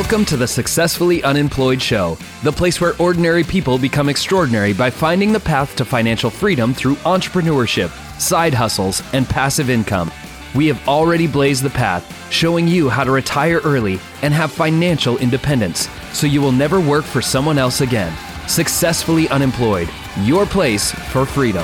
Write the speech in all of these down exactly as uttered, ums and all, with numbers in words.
Welcome to the Successfully Unemployed Show, the place where ordinary people become extraordinary by finding the path to financial freedom through entrepreneurship, side hustles, and passive income. We have already blazed the path, showing you how to retire early and have financial independence, so you will never work for someone else again. Successfully Unemployed, your place for freedom.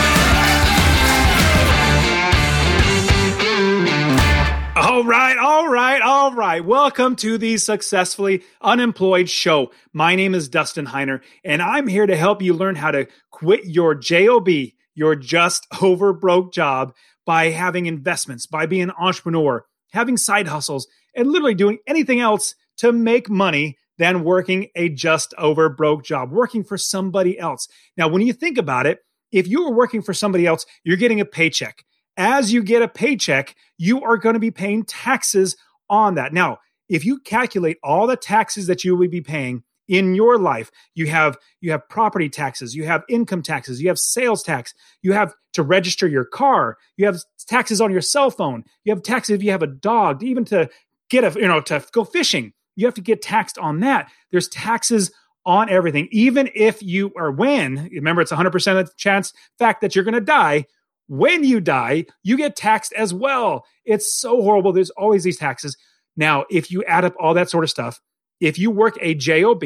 All right, all right, all right. Welcome to the Successfully Unemployed Show. My name is Dustin Heiner, and I'm here to help you learn how to quit your job, your just over broke job, by having investments, by being an entrepreneur, having side hustles, and literally doing anything else to make money than working a just over broke job, working for somebody else. Now, when you think about it, if you are working for somebody else, you're getting a paycheck. As you get a paycheck, you are going to be paying taxes on that. Now, if you calculate all the taxes that you will be paying in your life, you have you have property taxes, you have income taxes, you have sales tax, you have to register your car, you have taxes on your cell phone, you have taxes if you have a dog, even to get a you know to go fishing, you have to get taxed on that. There's taxes on everything, even if you or when remember it's one hundred percent of the chance fact that you're going to die. When you die, you get taxed as well. It's so horrible. There's always these taxes. Now, if you add up all that sort of stuff, if you work a job,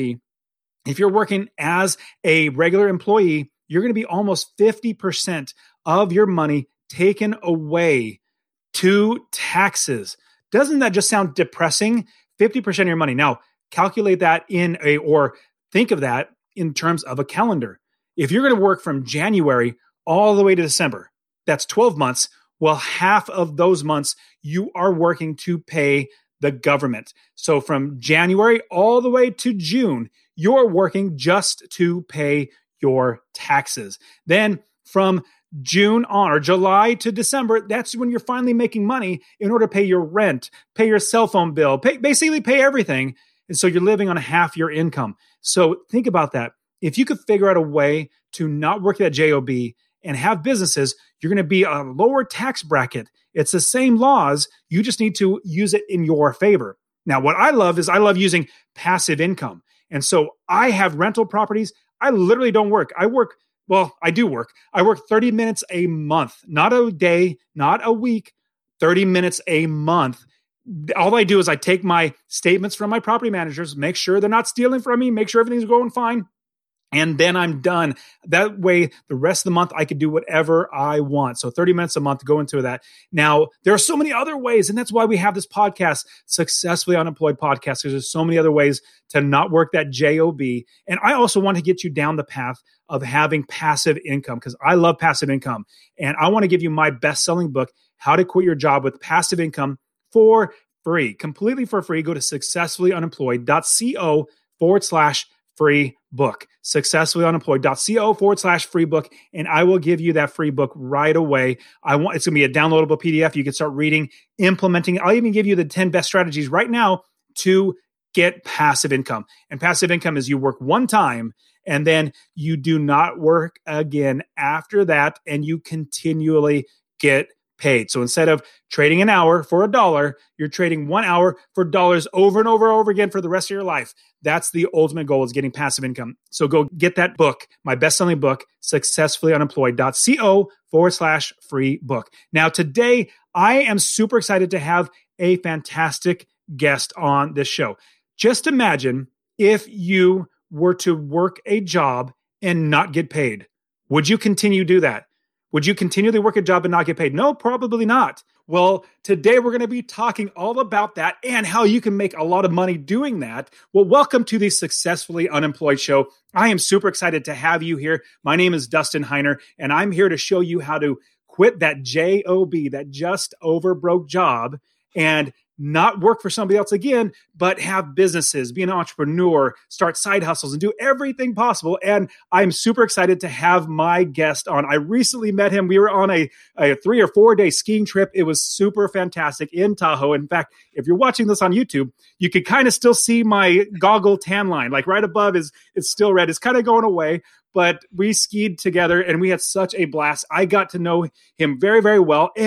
if you're working as a regular employee, you're going to be almost fifty percent of your money taken away to taxes. Doesn't that just sound depressing? fifty percent of your money. Now, calculate that in a, or think of that in terms of a calendar. If you're going to work from January all the way to December, that's twelve months. Well, half of those months you are working to pay the government. So from January all the way to June, you're working just to pay your taxes. Then from June on, or July to December, that's when you're finally making money in order to pay your rent, pay your cell phone bill, pay, basically pay everything. And so you're living on half your income. So think about that. If you could figure out a way to not work that job and have businesses, you're going to be a lower tax bracket. It's the same laws. You just need to use it in your favor. Now, what I love is I love using passive income. And so I have rental properties. I literally don't work. I work, well, I do work. I work thirty minutes a month, not a day, not a week, thirty minutes a month. All I do is I take my statements from my property managers, make sure they're not stealing from me, make sure everything's going fine. And then I'm done. That way, the rest of the month, I could do whatever I want. So thirty minutes a month to go into that. Now, there are so many other ways, and that's why we have this podcast, Successfully Unemployed Podcast, because there's so many other ways to not work that job. And I also want to get you down the path of having passive income, because I love passive income. And I want to give you my best-selling book, How to Quit Your Job with Passive Income, for free, completely for free. Go to successfullyunemployed.co forward slash free book, successfullyunemployed.co forward slash free book. And I will give you that free book right away. I want, it's going to be a downloadable P D F. You can start reading, implementing it. I'll even give you the ten best strategies right now to get passive income. And passive income is you work one time and then you do not work again after that, and you continually get paid. So instead of trading an hour for a dollar, you're trading one hour for dollars over and over and over again for the rest of your life. That's the ultimate goal, is getting passive income. So go get that book, my best-selling book, successfullyunemployed.co forward slash free book. Now, today, I am super excited to have a fantastic guest on this show. Just imagine if you were to work a job and not get paid. Would you continue to do that? Would you continually work a job and not get paid? No, probably not. Well, today we're going to be talking all about that and how you can make a lot of money doing that. Well, welcome to the Successfully Unemployed Show. I am super excited to have you here. My name is Dustin Heiner, and I'm here to show you how to quit that job, that just over broke job, and not work for somebody else again, but have businesses, be an entrepreneur, start side hustles, and do everything possible. And I'm super excited to have my guest on. I recently met him. We were on a, a three or four day skiing trip. It was super fantastic in Tahoe. In fact, if you're watching this on YouTube, you could kind of still see my goggle tan line, like right above is it's still red. It's kind of going away. But we skied together and we had such a blast. I got to know him very, very well. And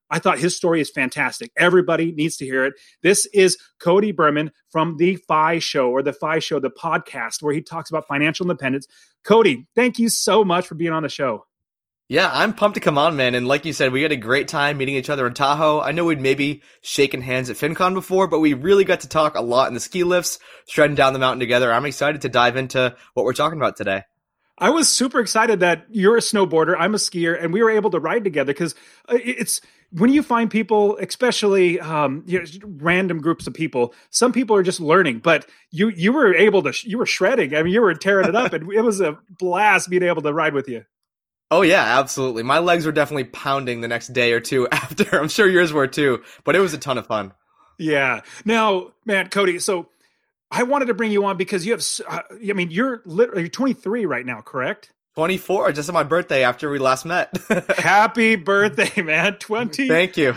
I thought his story is fantastic. Everybody needs to hear it. This is Cody Berman from The Fi Show, or The Fi Show, the podcast where he talks about financial independence. Cody, thank you so much for being on the show. Yeah, I'm pumped to come on, man. And like you said, we had a great time meeting each other in Tahoe. I know we'd maybe shaken hands at FinCon before, but we really got to talk a lot in the ski lifts, shredding down the mountain together. I'm excited to dive into what we're talking about today. I was super excited that you're a snowboarder, I'm a skier, and we were able to ride together, because it's when you find people, especially um, you know, random groups of people, some people are just learning, but you you were able to, you were shredding. I mean, you were tearing it up, and it was a blast being able to ride with you. Oh, yeah, absolutely. My legs were definitely pounding the next day or two after. I'm sure yours were too, but it was a ton of fun. Yeah. Now, man, Cody, so I wanted to bring you on because you have, uh, I mean, you're literally you're twenty-three right now, correct? twenty-four, just on my birthday after we last met. Happy birthday, man. twenty-four. Thank you.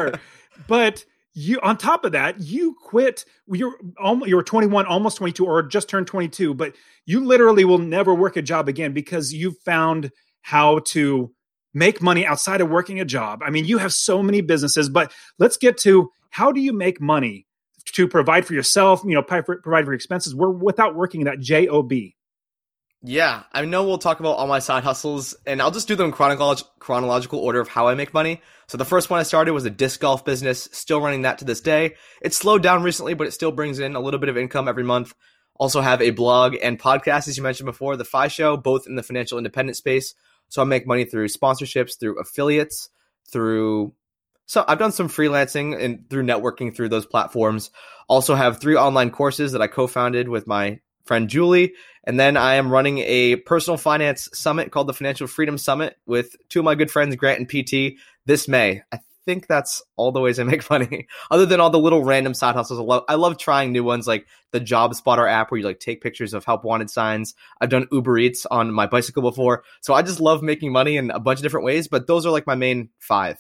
But you, on top of that, you quit. You're almost, you were twenty-one, almost twenty-two, or just turned twenty-two, but you literally will never work a job again because you found how to make money outside of working a job. I mean, you have so many businesses, but let's get to, how do you make money to provide for yourself, you know, provide for your expenses without working that job? Yeah, I know we'll talk about all my side hustles, and I'll just do them in chronolog- chronological order of how I make money. So the first one I started was a disc golf business, still running that to this day. It's slowed down recently, but it still brings in a little bit of income every month. Also have a blog and podcast, as you mentioned before, The Fi Show, both in the financial independent space. So I make money through sponsorships, through affiliates, through... So I've done some freelancing and through networking through those platforms. Also have three online courses that I co-founded with my friend Julie. And then I am running a personal finance summit called the Financial Freedom Summit with two of my good friends, Grant and P T, this May. I think that's all the ways I make money, other than all the little random side hustles. I love, I love trying new ones like the Job Spotter app where you like take pictures of help wanted signs. I've done Uber Eats on my bicycle before. So I just love making money in a bunch of different ways, but those are like my main five.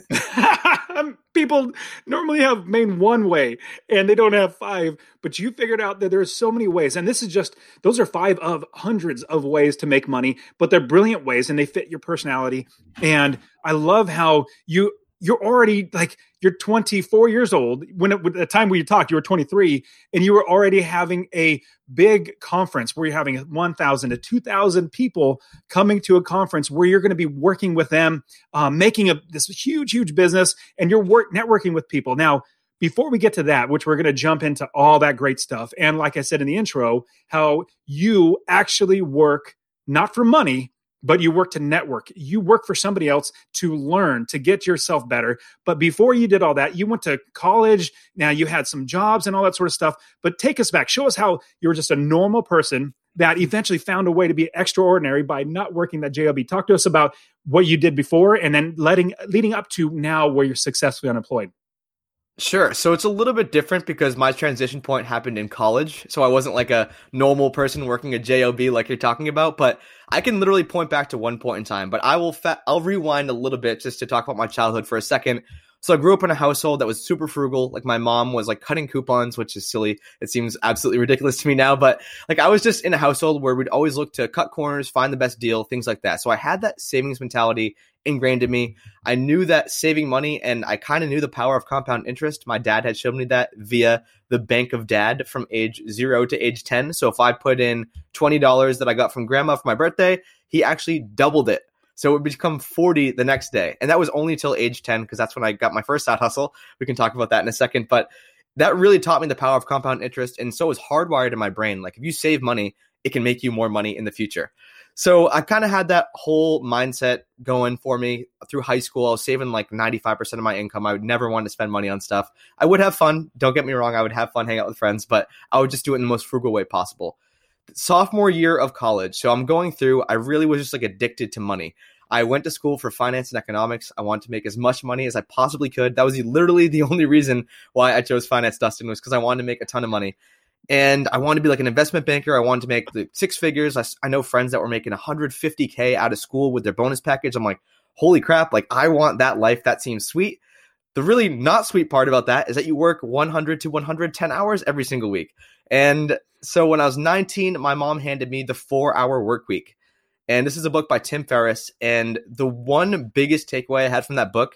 People normally have main one way and they don't have five, but you figured out that there's so many ways. And this is just, those are five of hundreds of ways to make money, but they're brilliant ways and they fit your personality. And I love how you, you're already like, you're twenty-four years old. When at the time we talked, you were twenty-three, and you were already having a big conference where you're having one thousand to two thousand people coming to a conference where you're going to be working with them, um, making a, this huge, huge business, and you're work, networking with people. Now, before we get to that, which we're going to jump into all that great stuff, and like I said in the intro, how you actually work not for money, but you work to network. You work for somebody else to learn, to get yourself better. But before you did all that, you went to college. Now you had some jobs and all that sort of stuff. But take us back. Show us how you were just a normal person that eventually found a way to be extraordinary by not working that job. Talk to us about what you did before and then letting, leading up to now where you're successfully unemployed. Sure. So it's a little bit different because my transition point happened in college. So I wasn't like a normal person working a job like you're talking about, but I can literally point back to one point in time. But I will fa- I'll rewind a little bit just to talk about my childhood for a second. So I grew up in a household that was super frugal. Like my mom was like cutting coupons, which is silly. It seems absolutely ridiculous to me now, but like I was just in a household where we'd always look to cut corners, find the best deal, things like that. So I had that savings mentality ingrained in me. I knew that saving money, and I kind of knew the power of compound interest. My dad had shown me that via the Bank of Dad from age zero to age ten. So if I put in twenty dollars that I got from grandma for my birthday, he actually doubled it. So it would become forty the next day. And that was only till age ten, because that's when I got my first side hustle. We can talk about that in a second. But that really taught me the power of compound interest. And so it was hardwired in my brain. Like if you save money, it can make you more money in the future. So I kind of had that whole mindset going for me through high school. I was saving like ninety-five percent of my income. I would never want to spend money on stuff. I would have fun. Don't get me wrong. I would have fun, hang out with friends, but I would just do it in the most frugal way possible. Sophomore year of college. So I'm going through, I really was just like addicted to money. I went to school for finance and economics. I wanted to make as much money as I possibly could. That was literally the only reason why I chose finance, Dustin, was because I wanted to make a ton of money. And I wanted to be like an investment banker. I wanted to make like six figures. I, I know friends that were making one hundred fifty K out of school with their bonus package. I'm like, holy crap, like I want that life. That seems sweet. The really not sweet part about that is that you work one hundred to one hundred ten hours every single week. And so when I was nineteen, my mom handed me the four hour work week. And this is a book by Tim Ferriss. And the one biggest takeaway I had from that book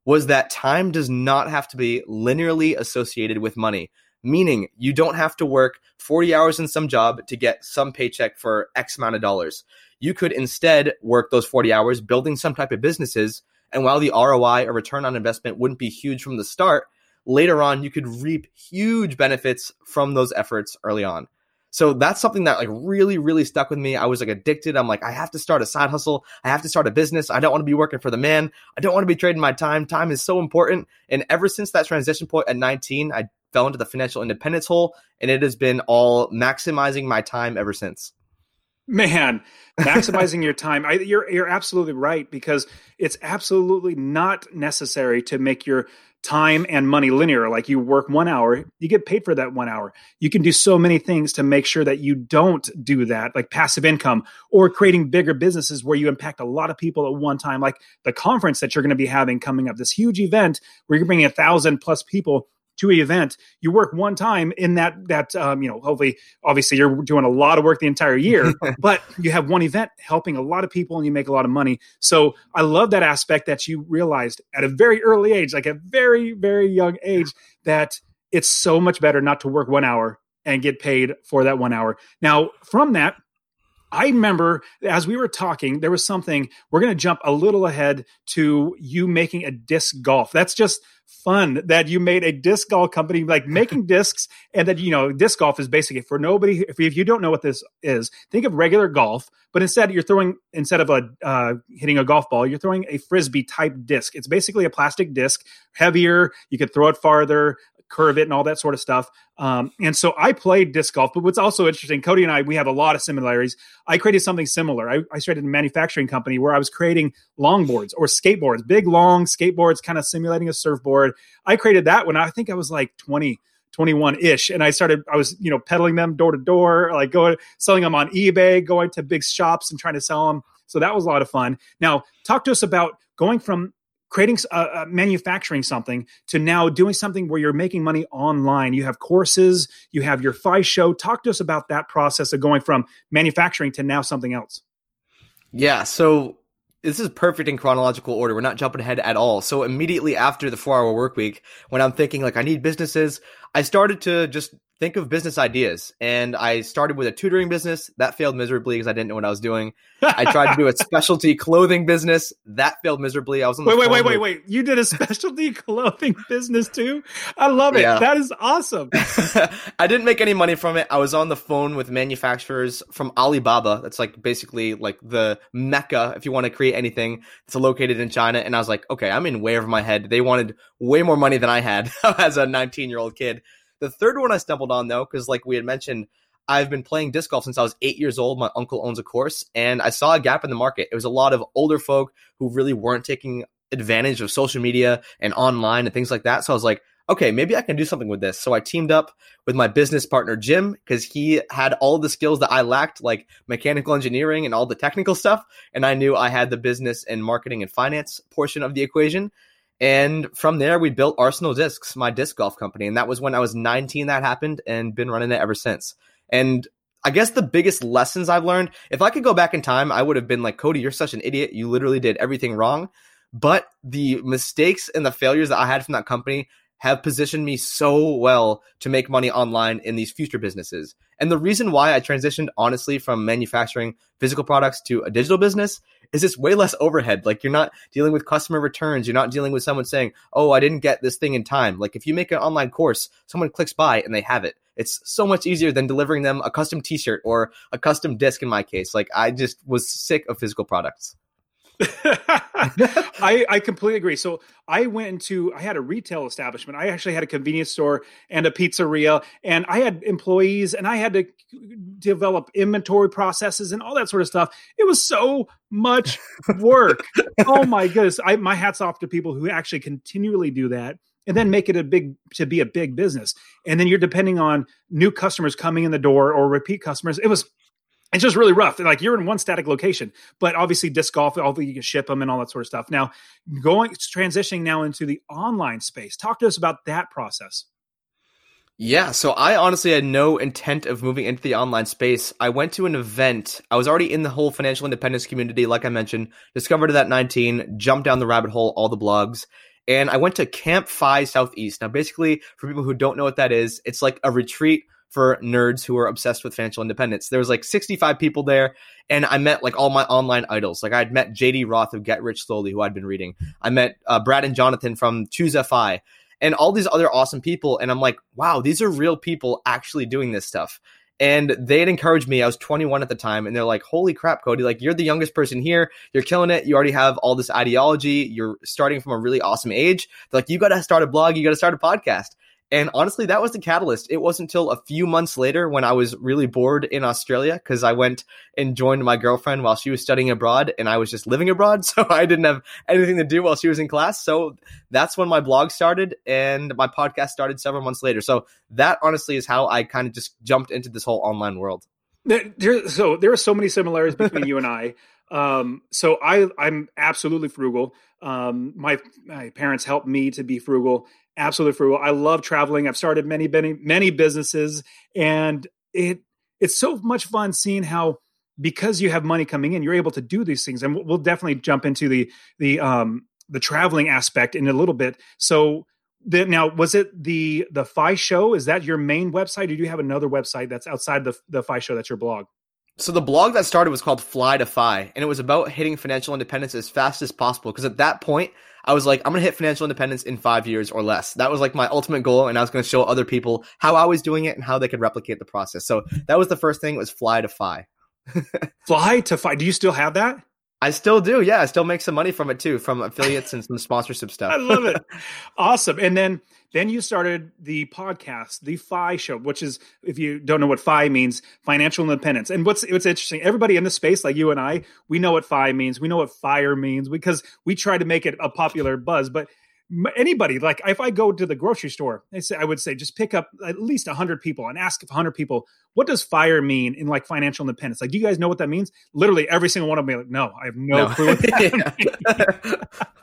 was that time does not have to be linearly associated with money. Meaning you don't have to work forty hours in some job to get some paycheck for X amount of dollars. You could instead work those forty hours building some type of businesses. And while the R O I or return on investment wouldn't be huge from the start, later on you could reap huge benefits from those efforts early on. So that's something that like really, really stuck with me. I was like addicted. I'm like, I have to start a side hustle. I have to start a business. I don't want to be working for the man. I don't want to be trading my time. Time is so important. And ever since that transition point at nineteen, I fell into the financial independence hole, and it has been all maximizing my time ever since. Man, maximizing your time. I, you're you're absolutely right, because it's absolutely not necessary to make your time and money linear. Like you work one hour, you get paid for that one hour. You can do so many things to make sure that you don't do that, like passive income or creating bigger businesses where you impact a lot of people at one time, like the conference that you're going to be having coming up, this huge event where you're bringing a thousand plus people to an event. You work one time in that, that, um, you know, hopefully, obviously you're doing a lot of work the entire year, but you have one event helping a lot of people and you make a lot of money. So I love that aspect that you realized at a very early age, like a very, very young age, that it's so much better not to work one hour and get paid for that one hour. Now, from that, I remember as we were talking, there was something, we're going to jump a little ahead to you making a disc golf. That's just fun that you made a disc golf company, like making discs, and that, you know, disc golf is basically, for nobody, if you don't know what this is, think of regular golf, but instead you're throwing, instead of a uh, hitting a golf ball, you're throwing a Frisbee type disc. It's basically a plastic disc, heavier, you could throw it farther, curve it and all that sort of stuff. Um, and so I played disc golf, but what's also interesting, Cody and I, we have a lot of similarities. I created something similar. I, I started a manufacturing company where I was creating longboards or skateboards, big, long skateboards, kind of simulating a surfboard. I created that when I think I was like twenty, twenty-one ish. And I started, I was, you know, peddling them door to door, like going, selling them on eBay, going to big shops and trying to sell them. So that was a lot of fun. Now talk to us about going from creating, uh, uh, manufacturing something to now doing something where you're making money online. You have courses, you have your F I show. Talk to us about that process of going from manufacturing to now something else. Yeah. So this is perfect in chronological order. We're not jumping ahead at all. So immediately after the four hour work week, when I'm thinking like I need businesses, I started to just think of business ideas. And I started with a tutoring business. That failed miserably because I didn't know what I was doing. I tried to do a specialty clothing business. That failed miserably. I was on the Wait, wait, wait, with- wait, wait. You did a specialty clothing business too? I love it. Yeah. That is awesome. I didn't make any money from it. I was on the phone with manufacturers from Alibaba. That's like basically like the mecca if you want to create anything. It's located in China. And I was like, okay, I'm in way over my head. They wanted way more money than I had as a nineteen year old kid. The third one I stumbled on though, because like we had mentioned, I've been playing disc golf since I was eight years old. My uncle owns a course, and I saw a gap in the market. It was a lot of older folk who really weren't taking advantage of social media and online and things like that. So I was like, okay, maybe I can do something with this. So I teamed up with my business partner, Jim, because he had all the skills that I lacked, like mechanical engineering and all the technical stuff. And I knew I had the business and marketing and finance portion of the equation. And from there, we built Arsenal Discs, my disc golf company. And that was when I was nineteen that happened, and been running it ever since. And I guess the biggest lessons I've learned, if I could go back in time, I would have been like, Cody, you're such an idiot. You literally did everything wrong. But the mistakes and the failures that I had from that company have positioned me so well to make money online in these future businesses. And the reason why I transitioned, honestly, from manufacturing physical products to a digital business is it's way less overhead. Like, you're not dealing with customer returns. You're not dealing with someone saying, oh, I didn't get this thing in time. Like, if you make an online course, someone clicks buy and they have it. It's so much easier than delivering them a custom t-shirt or a custom disc in my case. Like, I just was sick of physical products. I, I completely agree. So I went into, I had a retail establishment. I actually had a convenience store and a pizzeria, and I had employees, and I had to develop inventory processes and all that sort of stuff. It was so much work. Oh my goodness. I, my hat's off to people who actually continually do that and then make it a big, to be a big business. And then you're depending on new customers coming in the door or repeat customers. It was, It's just really rough. Like, you're in one static location, but obviously disc golf, although you can ship them and all that sort of stuff. Now, going transitioning now into the online space. Talk to us about that process. Yeah, so I honestly had no intent of moving into the online space. I went to an event. I was already in the whole financial independence community, like I mentioned, discovered it at nineteen, jumped down the rabbit hole, all the blogs. and I went to Camp Phi Southeast. Now, basically, for people who don't know what that is, it's like a retreat for nerds who are obsessed with financial independence. There was like sixty-five people there, and I met like all my online idols. Like I'd met J D Roth of Get Rich Slowly, who I'd been reading. I met uh, Brad and Jonathan from Choose F I, and all these other awesome people. And I'm like, wow, these are real people actually doing this stuff. And they had encouraged me. I was twenty-one at the time, and they're like, holy crap, Cody, like you're the youngest person here. You're killing it. You already have all this ideology. You're starting from a really awesome age. They're like, you got to start a blog. You got to start a podcast. And honestly, that was the catalyst. It wasn't until a few months later when I was really bored in Australia, because I went and joined my girlfriend while she was studying abroad and I was just living abroad. So I didn't have anything to do while she was in class. So that's when my blog started and my podcast started several months later. So that honestly is how I kind of just jumped into this whole online world. There, there, so there are so many similarities between you and I. Um, so I, I'm absolutely frugal. Um, my, my parents helped me to be frugal. Absolutely frugal. I love traveling. I've started many, many, many businesses, and it it's so much fun seeing how, because you have money coming in, you're able to do these things. And we'll, we'll definitely jump into the the um the traveling aspect in a little bit. So the, now, was it the the Phi Show? Is that your main website? Or do you have another website that's outside the the Phi Show that's your blog? So the blog that started was called Fly to Phi, and it was about hitting financial independence as fast as possible. Because at that point, I was like, I'm going to hit financial independence in five years or less. That was like my ultimate goal, and I was going to show other people how I was doing it and how they could replicate the process. So that was the first thing. It was Fly to Phi. Fly to Phi. Do you still have that? I still do. Yeah, I still make some money from it too, from affiliates and some sponsorship stuff. I love it. Awesome. And then then you started the podcast, the Phi Show, which is, if you don't know what Phi means, financial independence. And what's what's interesting, everybody in the space, like you and I, we know what Phi means. We know what FIRE means because we try to make it a popular buzz. But anybody, like if I go to the grocery store, I say I would say just pick up at least one hundred people and ask one hundred people, what does FIRE mean in like financial independence? Like, do you guys know what that means? Literally every single one of them, like, no, I have no, no. clue what that means.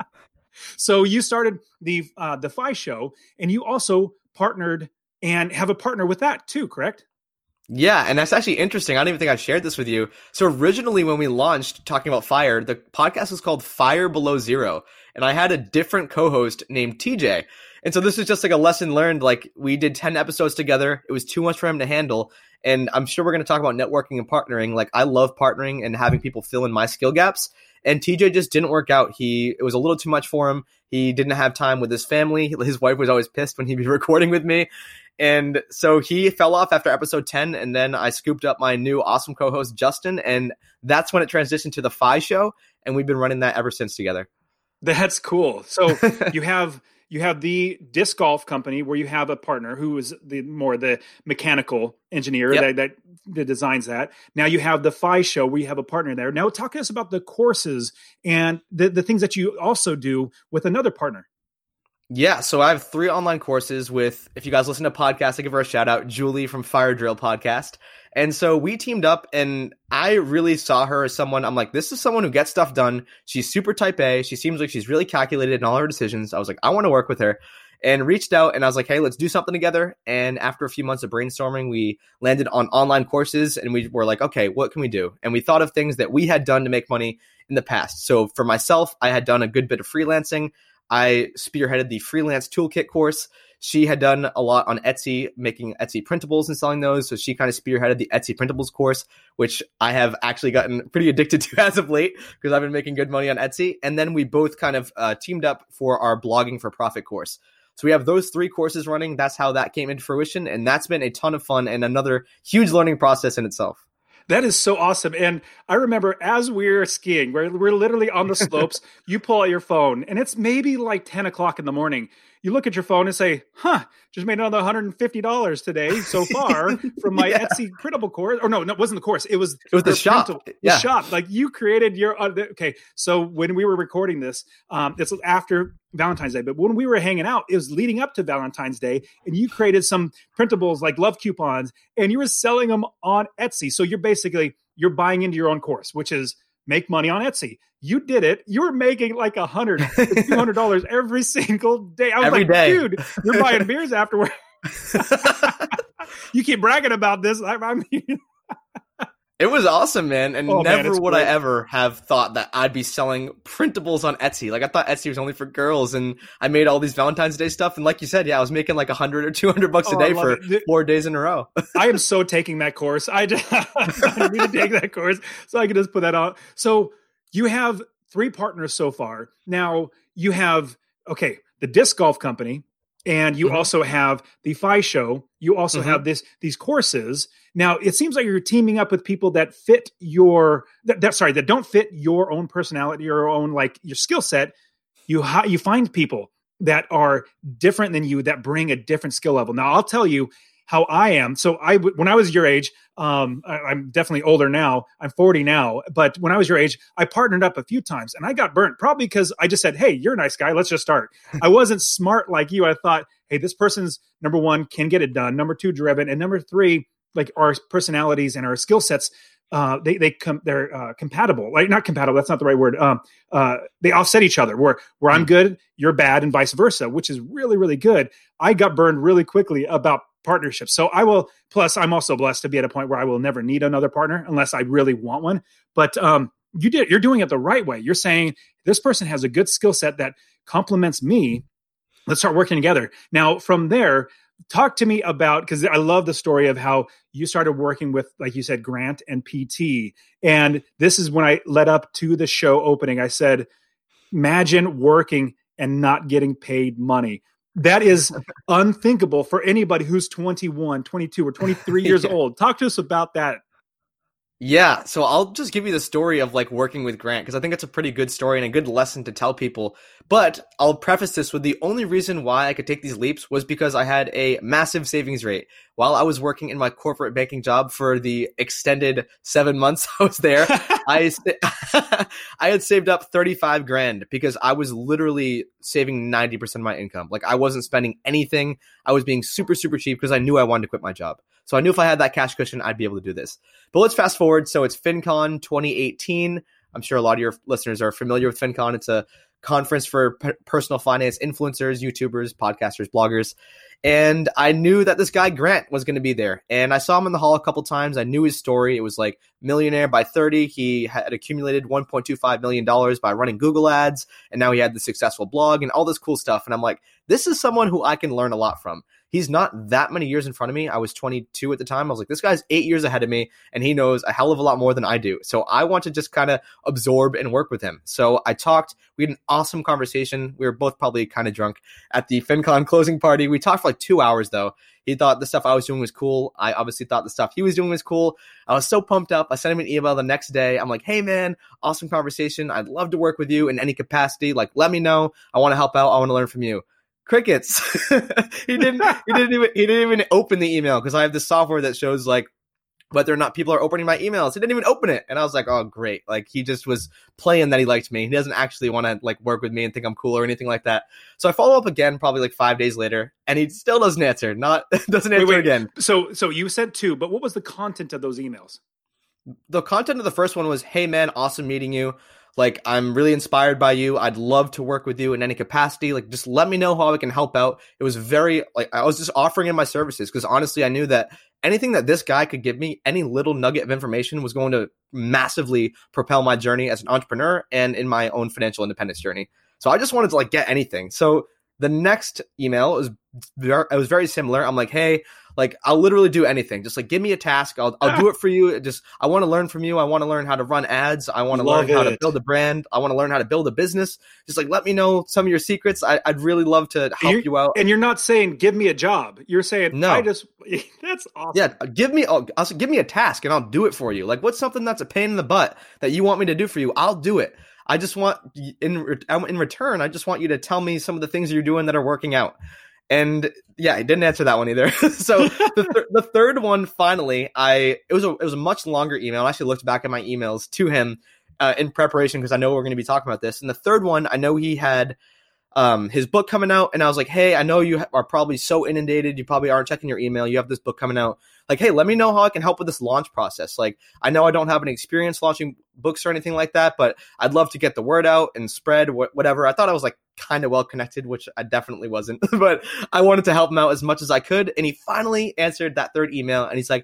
So you started the uh, the Phi Show, and you also partnered and have a partner with that too, correct? Yeah, and that's actually interesting. I don't even think I shared this with you. So originally when we launched talking about FIRE, the podcast was called FIRE Below Zero, and I had a different co-host named T J. And so this is just like a lesson learned. Like we did ten episodes together. It was too much for him to handle. And I'm sure we're going to talk about networking and partnering. Like I love partnering and having people fill in my skill gaps. And T J just didn't work out. He it was a little too much for him. He didn't have time with his family. His wife was always pissed when he'd be recording with me. And so he fell off after episode ten. And then I scooped up my new awesome co-host, Justin. And that's when it transitioned to the Phi Show. And we've been running that ever since together. That's cool. So you have you have the disc golf company where you have a partner who is the more the mechanical engineer yep. that, that that designs that. Now you have the Phi Show where you have a partner there. Now talk to us about the courses and the, the things that you also do with another partner. Yeah, so I have three online courses with, if you guys listen to podcasts, I give her a shout out, Julie from Fire Drill Podcast. And so we teamed up, and I really saw her as someone, I'm like, this is someone who gets stuff done. She's super type A. She seems like she's really calculated in all her decisions. I was like, I want to work with her, and reached out, and I was like, hey, let's do something together. And after a few months of brainstorming, we landed on online courses, and we were like, okay, what can we do? And we thought of things that we had done to make money in the past. So for myself, I had done a good bit of freelancing. I spearheaded the freelance toolkit course. She had done a lot on Etsy, making Etsy printables and selling those. So she kind of spearheaded the Etsy printables course, which I have actually gotten pretty addicted to as of late because I've been making good money on Etsy. And then we both kind of uh, teamed up for our blogging for profit course. So we have those three courses running. That's how that came into fruition. And that's been a ton of fun and another huge learning process in itself. That is so awesome. And I remember as we're skiing, we're, we're literally on the slopes, you pull out your phone and it's maybe like ten o'clock in the morning. You look at your phone and say, huh, just made another one hundred fifty dollars today so far from my yeah. Etsy printable course. Or no, no, it wasn't the course. It was, it was the shop. The yeah. shop. Like you created your, uh, okay. So when we were recording this, um, it's after Valentine's Day, but when we were hanging out, it was leading up to Valentine's Day, and you created some printables like love coupons, and you were selling them on Etsy. So you're basically, you're buying into your own course, which is make money on Etsy. You did it. You were making like a hundred, two hundred dollars every single day. I was every like, day. dude, you're buying beers afterward. You keep bragging about this. I, I mean, It was awesome, man. And Oh, man, never it's would great. I ever have thought that I'd be selling printables on Etsy. Like I thought Etsy was only for girls, and I made all these Valentine's Day stuff. And like you said, yeah, I was making like a hundred or two hundred bucks a Oh, I day love for it. Th- four days in a row. I am so taking that course. I, just, I need to take that course so I can just put that on. So you have three partners so far. Now you have, okay, the disc golf company, and you Mhm. also have the Phi Show. You also Mhm. have this these courses. Now it seems like you're teaming up with people that fit your that, that sorry that don't fit your own personality, your own like your skill set. You hi- you find people that are different than you that bring a different skill level. Now I'll tell you how I am. So I w- when I was your age, um, I, I'm definitely older now. I'm forty now, but when I was your age, I partnered up a few times and I got burnt. Probably because I just said, "Hey, you're a nice guy. Let's just start." I wasn't smart like you. I thought, "Hey, this person's number one can get it done. Number two, driven, and number three, like our personalities and our skill sets." Uh, they they come they're uh, compatible, like not compatible. That's not the right word. Um, uh, they offset each other. Where where I'm good, you're bad, and vice versa, which is really really good. I got burned really quickly about partnerships, so I will. Plus, I'm also blessed to be at a point where I will never need another partner unless I really want one. But um, you did you're doing it the right way. You're saying this person has a good skill set that complements me. Let's start working together. Now, from there, talk to me about, because I love the story of how you started working with, like you said, Grant and P T. And this is when I led up to the show opening. I said, imagine working and not getting paid money. That is unthinkable for anybody who's twenty-one, twenty-two, or twenty-three years Yeah. old. Talk to us about that. Yeah, so I'll just give you the story of like working with Grant because I think it's a pretty good story and a good lesson to tell people. But I'll preface this with the only reason why I could take these leaps was because I had a massive savings rate. While I was working in my corporate banking job for the extended seven months I was there, I I had saved up thirty-five grand because I was literally saving ninety percent of my income. Like I wasn't spending anything. I was being super, super cheap because I knew I wanted to quit my job. So I knew if I had that cash cushion, I'd be able to do this. But let's fast forward. So it's FinCon twenty eighteen. I'm sure a lot of your listeners are familiar with FinCon. It's a conference for p- personal finance influencers, YouTubers, podcasters, bloggers. And I knew that this guy Grant was going to be there. And I saw him in the hall a couple times. I knew his story. It was like millionaire by thirty. He had accumulated one point two five million dollars by running Google ads. And now he had the successful blog and all this cool stuff. And I'm like, this is someone who I can learn a lot from. He's not that many years in front of me. I was twenty-two at the time. I was like, this guy's eight years ahead of me, and he knows a hell of a lot more than I do. So I want to just kind of absorb and work with him. So I talked. We had an awesome conversation. We were both probably kind of drunk at the FinCon closing party. We talked for like two hours, though. He thought the stuff I was doing was cool. I obviously thought the stuff he was doing was cool. I was so pumped up. I sent him an email the next day. I'm like, hey, man, awesome conversation. I'd love to work with you in any capacity. Like, let me know. I want to help out. I want to learn from you. Crickets. he didn't. He didn't even. He didn't even open the email because I have this software that shows like whether or not people are opening my emails. He didn't even open it, and I was like, "Oh, great!" Like he just was playing that he liked me. He doesn't actually want to like work with me and think I'm cool or anything like that. So I follow up again, probably like five days later, and he still doesn't answer. Not doesn't answer Wait, wait. again. So, so you sent two, but what was the content of those emails? The content of the first one was, "Hey, man, awesome meeting you. Like, I'm really inspired by you. I'd love to work with you in any capacity. Like, just let me know how I can help out." It was very, like, I was just offering him my services because honestly, I knew that anything that this guy could give me, any little nugget of information was going to massively propel my journey as an entrepreneur and in my own financial independence journey. So I just wanted to, like, get anything. So the next email was very, it was very similar. I'm like, hey, like, I'll literally do anything. Just like, give me a task. I'll, I'll do it for you. Just, I want to learn from you. I want to learn how to run ads. I want to learn how to build a brand. I want to learn how to build a business. Just like, let me know some of your secrets. I, I'd really love to help You're, you out. And you're not saying, give me a job. You're saying, No. I just, that's awesome. Yeah, give me, I'll, I'll say, give me a task and I'll do it for you. Like, what's something that's a pain in the butt that you want me to do for you? I'll do it. I just want, in in return, I just want you to tell me some of the things you're doing that are working out. And yeah, I didn't answer that one either. So the th- the third one, finally, I it was a it was a much longer email. I actually looked back at my emails to him uh, in preparation because I know we're going to be talking about this. And the third one, I know he had um, his book coming out, and I was like, hey, I know you ha- are probably so inundated, you probably aren't checking your email. You have this book coming out. Like, hey, let me know how I can help with this launch process. Like, I know I don't have any experience launching books or anything like that, but I'd love to get the word out and spread wh- whatever. I thought I was like kind of well connected, which I definitely wasn't, but I wanted to help him out as much as I could. And he finally answered that third email, and he's like,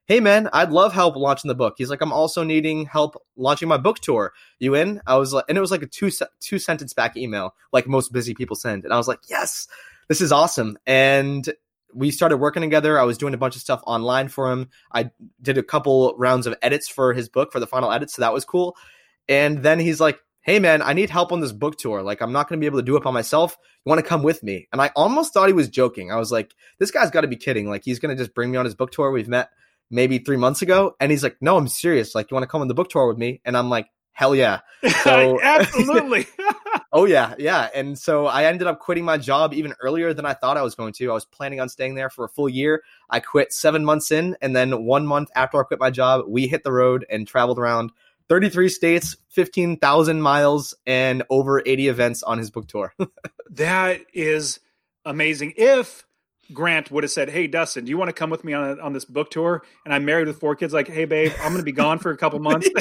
hey man, I'd love help launching the book. He's like, I'm also needing help launching my book tour. You in? I was like, and it was like a two two sentence back email, like most busy people send. And I was like, yes, this is awesome. And we started working together. I was doing a bunch of stuff online for him. I did a couple rounds of edits for his book for the final edits. So that was cool. And then he's like, hey man, I need help on this book tour. Like, I'm not going to be able to do it by myself. You want to come with me? And I almost thought he was joking. I was like, this guy's got to be kidding. Like, he's going to just bring me on his book tour. We've met maybe three months ago. And he's like, no, I'm serious. Like, you want to come on the book tour with me? And I'm like, hell yeah. So, absolutely. Oh yeah. Yeah. And so I ended up quitting my job even earlier than I thought I was going to. I was planning on staying there for a full year. I quit seven months in. And then one month after I quit my job, we hit the road and traveled around thirty-three states, fifteen thousand miles, and over eighty events on his book tour. That is amazing. If Grant would have said, hey, Dustin, do you want to come with me on, a, on this book tour? And I'm married with four kids. Like, hey, babe, I'm going to be gone for a couple months.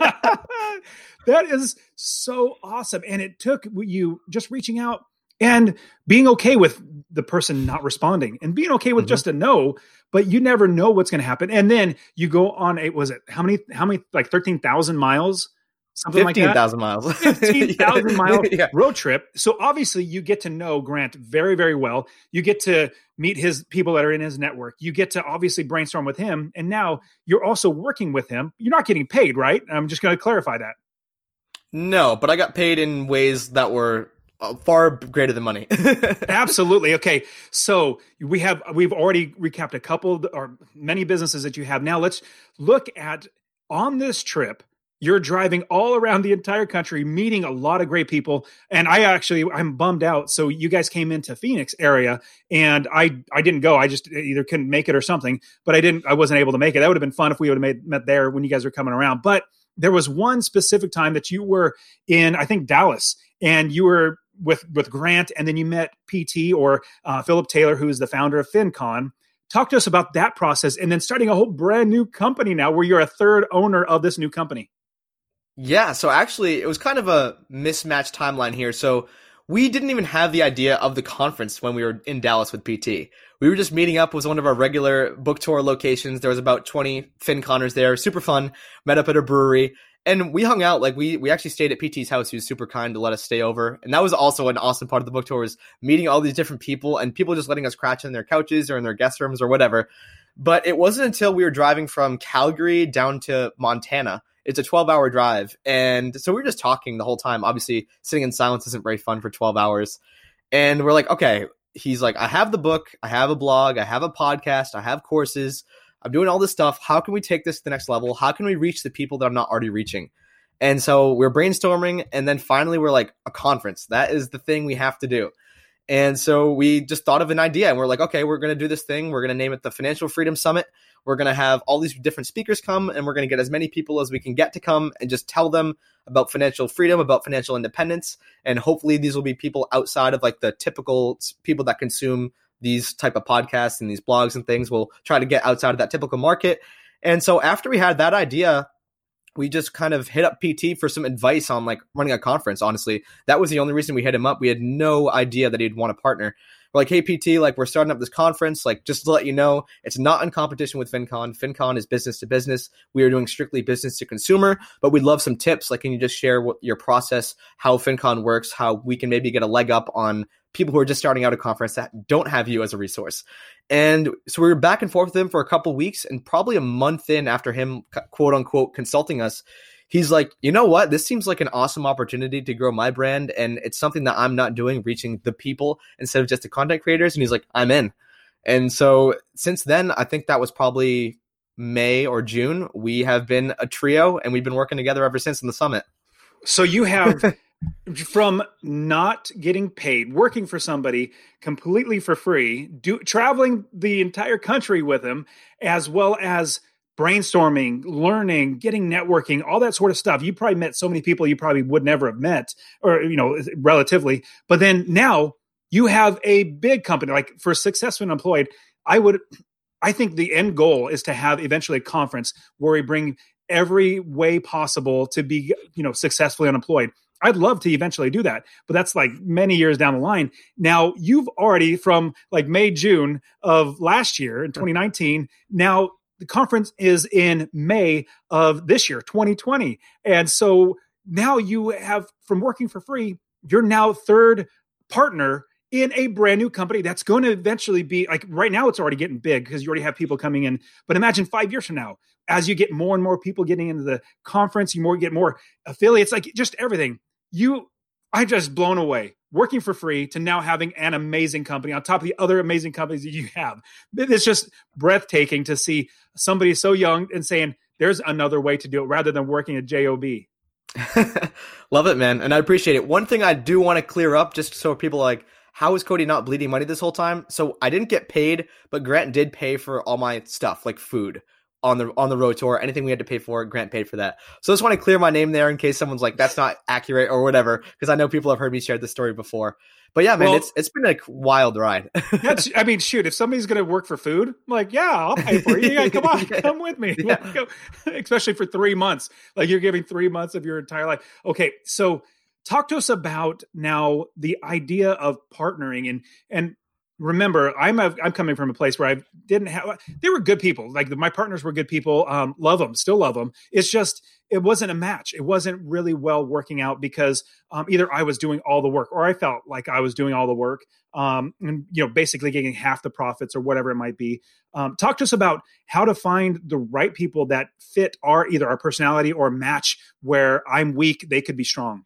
That is so awesome. And it took you just reaching out and being okay with the person not responding and being okay with mm-hmm. just a no, but you never know what's going to happen. And then you go on a, was it how many, how many, like thirteen thousand miles, something like that? fifteen thousand miles. fifteen thousand yeah. mile yeah. road trip. So obviously you get to know Grant very, very well. You get to meet his people that are in his network. You get to obviously brainstorm with him. And now you're also working with him. You're not getting paid, right? I'm just going to clarify that. No, but I got paid in ways that were far greater than money. Absolutely. Okay. So we have, we've already recapped a couple or many businesses that you have. Now let's look at on this trip. You're driving all around the entire country, meeting a lot of great people. And I actually, I'm bummed out. So you guys came into Phoenix area and I, I didn't go. I just either couldn't make it or something, but I didn't, I wasn't able to make it. That would have been fun if we would have made, met there when you guys were coming around. But there was one specific time that you were in, I think, Dallas, and you were with, with Grant, and then you met P T or uh, Philip Taylor, who is the founder of FinCon. Talk to us about that process and then starting a whole brand new company now where you're a third owner of this new company. Yeah, so actually it was kind of a mismatched timeline here. So we didn't even have the idea of the conference when we were in Dallas with P T. We were just meeting up with one of our regular book tour locations. There was about twenty FinConners there, super fun, met up at a brewery, and we hung out. Like we we actually stayed at P T's house. He was super kind to let us stay over. And that was also an awesome part of the book tour, was meeting all these different people and people just letting us crash in their couches or in their guest rooms or whatever. But it wasn't until we were driving from Calgary down to Montana. It's a twelve hour drive. And so we were just talking the whole time. Obviously, sitting in silence isn't very fun for twelve hours. And we're like, okay, he's like, I have the book, I have a blog, I have a podcast, I have courses, I'm doing all this stuff. How can we take this to the next level? How can we reach the people that I'm not already reaching? And so we're brainstorming. And then finally, we're like, a conference. That is the thing we have to do. And so we just thought of an idea and we're like, okay, we're going to do this thing. We're going to name it the Financial Freedom Summit. We're going to have all these different speakers come and we're going to get as many people as we can get to come and just tell them about financial freedom, about financial independence. And hopefully these will be people outside of like the typical people that consume these type of podcasts and these blogs and things. We'll try to get outside of that typical market. And so after we had that idea, we just kind of hit up P T for some advice on like running a conference. Honestly, that was the only reason we hit him up. We had no idea that he'd want to partner. We're like, hey, P T, like we're starting up this conference. Like, just to let you know, it's not in competition with FinCon. FinCon is business to business. We are doing strictly business to consumer, but we'd love some tips. Like, can you just share what your process, how FinCon works, how we can maybe get a leg up on people who are just starting out a conference that don't have you as a resource. And so we were back and forth with him for a couple of weeks, and probably a month in after him, quote unquote, consulting us, he's like, you know what? This seems like an awesome opportunity to grow my brand. And it's something that I'm not doing, reaching the people instead of just the content creators. And he's like, I'm in. And so since then, I think that was probably May or June, we have been a trio and we've been working together ever since in the summit. So you have from not getting paid, working for somebody completely for free, do, traveling the entire country with him, as well as brainstorming, learning, getting networking, all that sort of stuff. You probably met so many people you probably would never have met, or, you know, relatively. But then now you have a big company. Like for Successfully Unemployed, I would, I think the end goal is to have eventually a conference where we bring every way possible to be, you know, successfully unemployed. I'd love to eventually do that, but that's like many years down the line. Now you've already from like May, June of last year in twenty nineteen, now the conference is in May of this year, twenty twenty. And so now you have, from working for free, you're now third partner in a brand new company that's going to eventually be like, right now it's already getting big because you already have people coming in. But imagine five years from now, as you get more and more people getting into the conference, you more get more affiliates, like just everything. You, I just blown away working for free to now having an amazing company on top of the other amazing companies that you have. It's just breathtaking to see somebody so young and saying there's another way to do it rather than working at J O B. Love it, man. And I appreciate it. One thing I do want to clear up, just so people are like, how is Cody not bleeding money this whole time? So I didn't get paid, but Grant did pay for all my stuff, like food on the on the road tour. Anything we had to pay for, Grant paid for that. So I just want to clear my name there in case someone's like, that's not accurate or whatever, because I know people have heard me share this story before. But yeah, man, well, it's it's been a wild ride. That's, I mean, shoot, if somebody's going to work for food, I'm like, yeah, I'll pay for it. Yeah, come on, yeah. come with me. Yeah. Go. Especially for three months. Like you're giving three months of your entire life. Okay, so talk to us about now the idea of partnering and and remember, I'm a, I'm coming from a place where I didn't have. They were good people. Like the, my partners were good people. Um, love them, still love them. It's just it wasn't a match. It wasn't really well working out because um, either I was doing all the work or I felt like I was doing all the work, um, and you know, basically getting half the profits or whatever it might be. Um, talk to us about how to find the right people that fit our either our personality or match where I'm weak, they could be strong.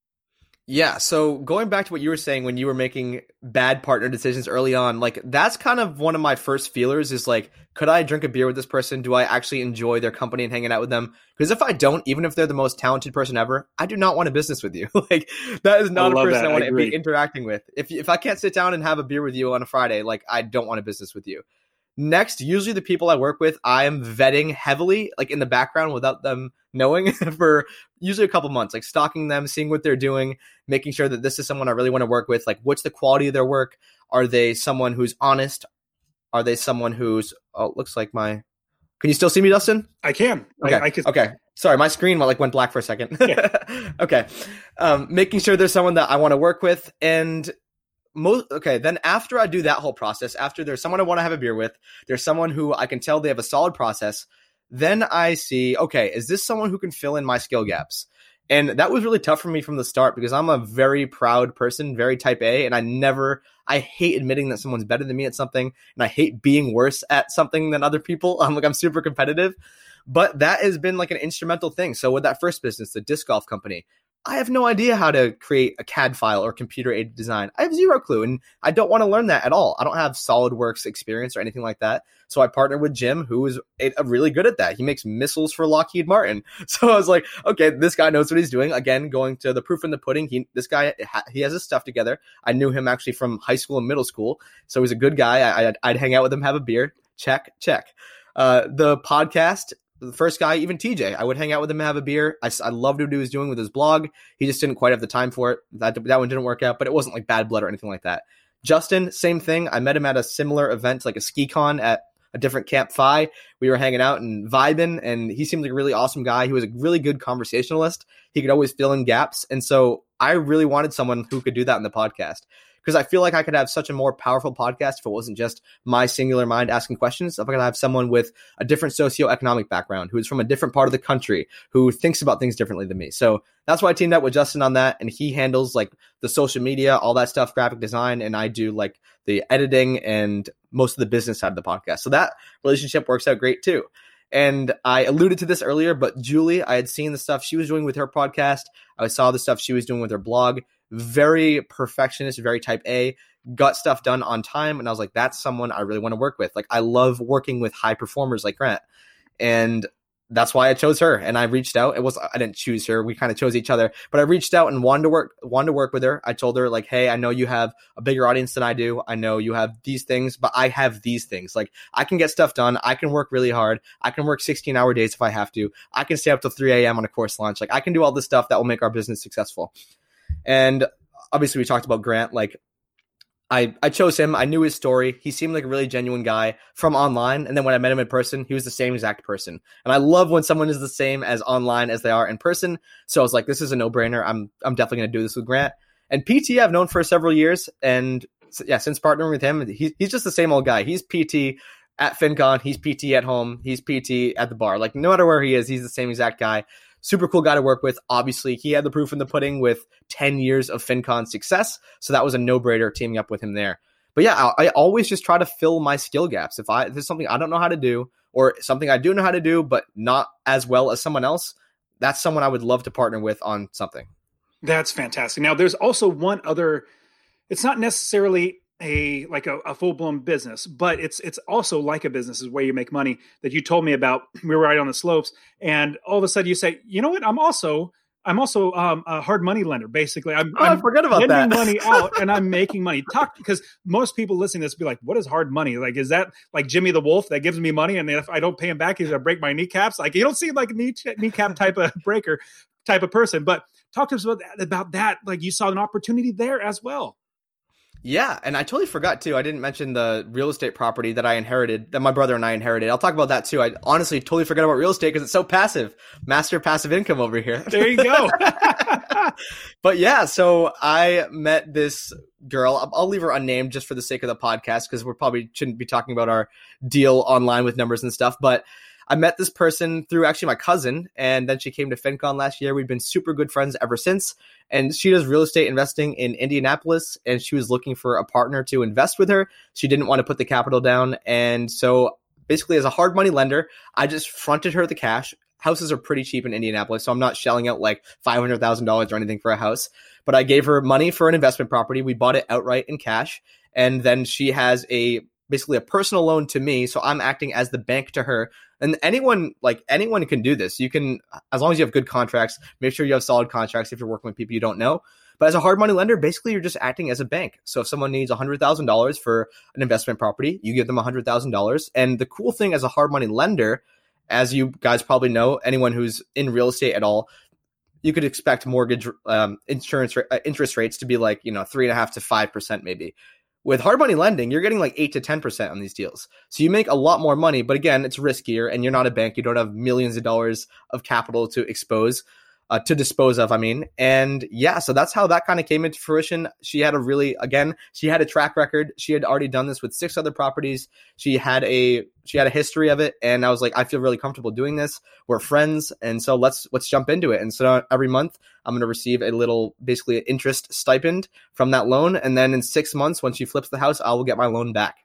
Yeah, so going back to what you were saying when you were making bad partner decisions early on, like that's kind of one of my first feelers is like, could I drink a beer with this person? Do I actually enjoy their company and hanging out with them? Because if I don't, even if they're the most talented person ever, I do not want a business with you. Like that is not a person that. I want I to be interacting with. If if I can't sit down and have a beer with you on a Friday, like I don't want a business with you. Next, usually the people I work with, I am vetting heavily, like in the background without them knowing for usually a couple months, like stalking them, seeing what they're doing, making sure that this is someone I really want to work with. Like, what's the quality of their work? Are they someone who's honest? Are they someone who's, oh, it looks like my, can you still see me, Dustin? I can. Okay. I, I can. Okay. Sorry, my screen like went black for a second. Yeah. Okay. Um, making sure there's someone that I want to work with. And Most, okay, then after I do that whole process, after there's someone I want to have a beer with, there's someone who I can tell they have a solid process, then I see, okay, is this someone who can fill in my skill gaps? And that was really tough for me from the start because I'm a very proud person, very type A, and I never, I hate admitting that someone's better than me at something, and I hate being worse at something than other people. I'm like, I'm super competitive, but that has been like an instrumental thing. So with that first business, the disc golf company, I have no idea how to create a C A D file or computer-aided design. I have zero clue, and I don't want to learn that at all. I don't have SolidWorks experience or anything like that. So I partnered with Jim, who is really good at that. He makes missiles for Lockheed Martin. So I was like, okay, this guy knows what he's doing. Again, going to the proof in the pudding. He, this guy, he has his stuff together. I knew him actually from high school and middle school. So he's a good guy. I, I'd, I'd hang out with him, have a beer. Check, check. Uh, the podcast, the first guy, even T J, I would hang out with him and have a beer. I, I loved what he was doing with his blog. He just didn't quite have the time for it. That, that one didn't work out, but it wasn't like bad blood or anything like that. Justin, same thing. I met him at a similar event, like a ski con at a different Camp Phi. We were hanging out and vibing, and he seemed like a really awesome guy. He was a really good conversationalist. He could always fill in gaps. And so I really wanted someone who could do that in the podcast, because I feel like I could have such a more powerful podcast if it wasn't just my singular mind asking questions. If I could have someone with a different socioeconomic background, who is from a different part of the country, who thinks about things differently than me. So that's why I teamed up with Justin on that. And he handles like the social media, all that stuff, graphic design. And I do like the editing and most of the business side of the podcast. So that relationship works out great too. And I alluded to this earlier, but Julie, I had seen the stuff she was doing with her podcast. I saw the stuff she was doing with her blog. Very perfectionist, very type A, got stuff done on time. And I was like, that's someone I really want to work with. Like, I love working with high performers like Grant. And that's why I chose her. And I reached out. It was, I didn't choose her. We kind of chose each other, but I reached out and wanted to work, wanted to work with her. I told her like, hey, I know you have a bigger audience than I do. I know you have these things, but I have these things. Like, I can get stuff done. I can work really hard. I can work sixteen hour days if I have to. I can stay up till three a.m. on a course launch. Like, I can do all this stuff that will make our business successful. And obviously we talked about Grant. Like, I, I chose him. I knew his story. He seemed like a really genuine guy from online. And then when I met him in person, he was the same exact person. And I love when someone is the same as online as they are in person. So I was like, this is a no-brainer. I'm I'm definitely going to do this with Grant. And P T I've known for several years. And yeah, since partnering with him, he, he's just the same old guy. He's P T at FinCon, he's P T at home, he's P T at the bar. Like no matter where he is, he's the same exact guy. Super cool guy to work with. Obviously, he had the proof in the pudding with ten years of FinCon success. So that was a no-brainer teaming up with him there. But yeah, I, I always just try to fill my skill gaps. If I if there's something I don't know how to do or something I do know how to do, but not as well as someone else, that's someone I would love to partner with on something. That's fantastic. Now, there's also one other, it's not necessarily a like a, a full-blown business, but it's it's also like a business is where you make money that you told me about. We were right on the slopes, and all of a sudden you say, you know what, I'm also I'm also um, a hard money lender. Basically, I'm, oh, I'm I forgot about lending that. money out, and I'm making money. Talk because most people listening to this be like, what is hard money? Like, is that like Jimmy the Wolf that gives me money, and if I don't pay him back, he's gonna break my kneecaps? Like, you don't seem like a knee, kneecap type of breaker type of person. But talk to us about that, about that. Like, you saw an opportunity there as well. Yeah, and I totally forgot too. I didn't mention the real estate property that I inherited, that my brother and I inherited. I'll talk about that too. I honestly totally forgot about real estate because it's so passive. Master passive income over here. There you go. But yeah, so I met this girl. I'll leave her unnamed just for the sake of the podcast because we probably shouldn't be talking about our deal online with numbers and stuff. But I met this person through actually my cousin, and then she came to FinCon last year. We've been super good friends ever since, and she does real estate investing in Indianapolis, and she was looking for a partner to invest with her. She didn't want to put the capital down, and so basically as a hard money lender, I just fronted her the cash. Houses are pretty cheap in Indianapolis, so I'm not shelling out like five hundred thousand dollars or anything for a house, but I gave her money for an investment property. We bought it outright in cash, and then she has a basically a personal loan to me, so I'm acting as the bank to her. And anyone, like anyone can do this. You can, as long as you have good contracts, make sure you have solid contracts if you're working with people you don't know. But as a hard money lender, basically you're just acting as a bank. So if someone needs one hundred thousand dollars for an investment property, you give them one hundred thousand dollars. And the cool thing as a hard money lender, as you guys probably know, anyone who's in real estate at all, you could expect mortgage um, insurance uh, interest rates to be like, you know, three and a half to five percent maybe. With hard money lending, you're getting like eight to ten percent on these deals. So you make a lot more money, but again, it's riskier and you're not a bank. You don't have millions of dollars of capital to expose, uh, to dispose of, I mean. And yeah, so that's how that kind of came into fruition. She had a really, again, she had a track record. She had already done this with six other properties. She had a, she had a history of it. And I was like, I feel really comfortable doing this. We're friends. And so let's, let's jump into it. And so every month I'm going to receive a little, basically an interest stipend from that loan. And then in six months, when she flips the house, I will get my loan back.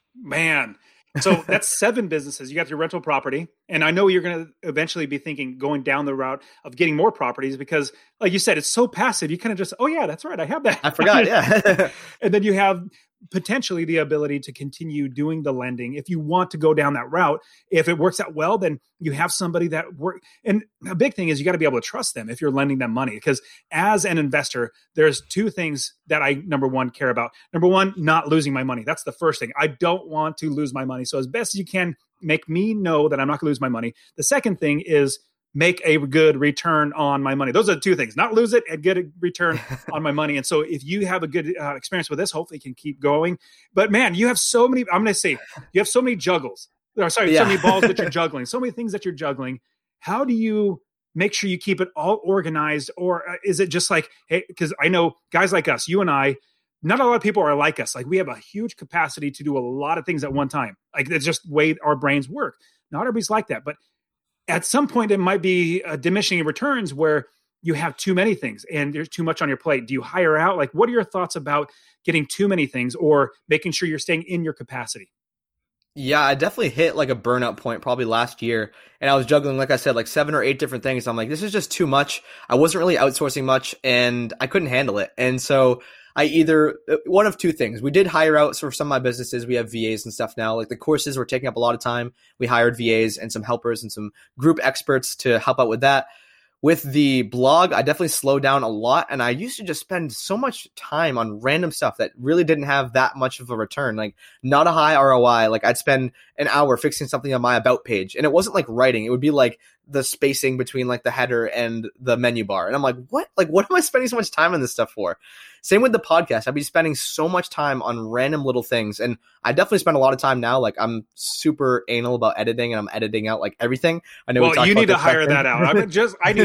Man. So that's seven businesses. You got your rental property. And I know you're going to eventually be thinking going down the route of getting more properties because, like you said, it's so passive. You kind of just, oh yeah, that's right. I have that. I forgot. Yeah. And then you have potentially the ability to continue doing the lending if you want to go down that route. If it works out well, then you have somebody that work. And a big thing is you got to be able to trust them if you're lending them money, because as an investor, there's two things that I, number one, care about. Number one, not losing my money. That's the first thing. I don't want to lose my money. So as best as you can, make me know that I'm not going to lose my money. The second thing is make a good return on my money. Those are the two things, not lose it and get a return on my money. And so if you have a good uh, experience with this, hopefully you can keep going. But man, you have so many, I'm going to say, you have so many juggles. Or sorry, yeah. so many balls that you're juggling, so many things that you're juggling. How do you make sure you keep it all organized? Or uh, is it just like, hey, because I know guys like us, you and I, not a lot of people are like us. Like we have a huge capacity to do a lot of things at one time. Like it's just the way our brains work. Not everybody's like that, but at some point, it might be uh, diminishing returns where you have too many things and there's too much on your plate. Do you hire out? Like, what are your thoughts about getting too many things or making sure you're staying in your capacity? Yeah, I definitely hit like a burnout point probably last year. And I was juggling, like I said, like seven or eight different things. I'm like, this is just too much. I wasn't really outsourcing much and I couldn't handle it. And so I either, one of two things. We did hire out for some of my businesses. We have V As and stuff now. Like the courses were taking up a lot of time. We hired V As and some helpers and some group experts to help out with that. With the blog, I definitely slowed down a lot. And I used to just spend so much time on random stuff that really didn't have that much of a return. Like not a high R O I. Like I'd spend an hour fixing something on my about page. And it wasn't like writing. It would be like the spacing between like the header and the menu bar. And I'm like, what? Like, what am I spending so much time on this stuff for? Same with the podcast. I'd be spending so much time on random little things. And I definitely spend a lot of time now. Like I'm super anal about editing and I'm editing out like everything. I know. Well, we you need to this hire that out. I mean, just, I need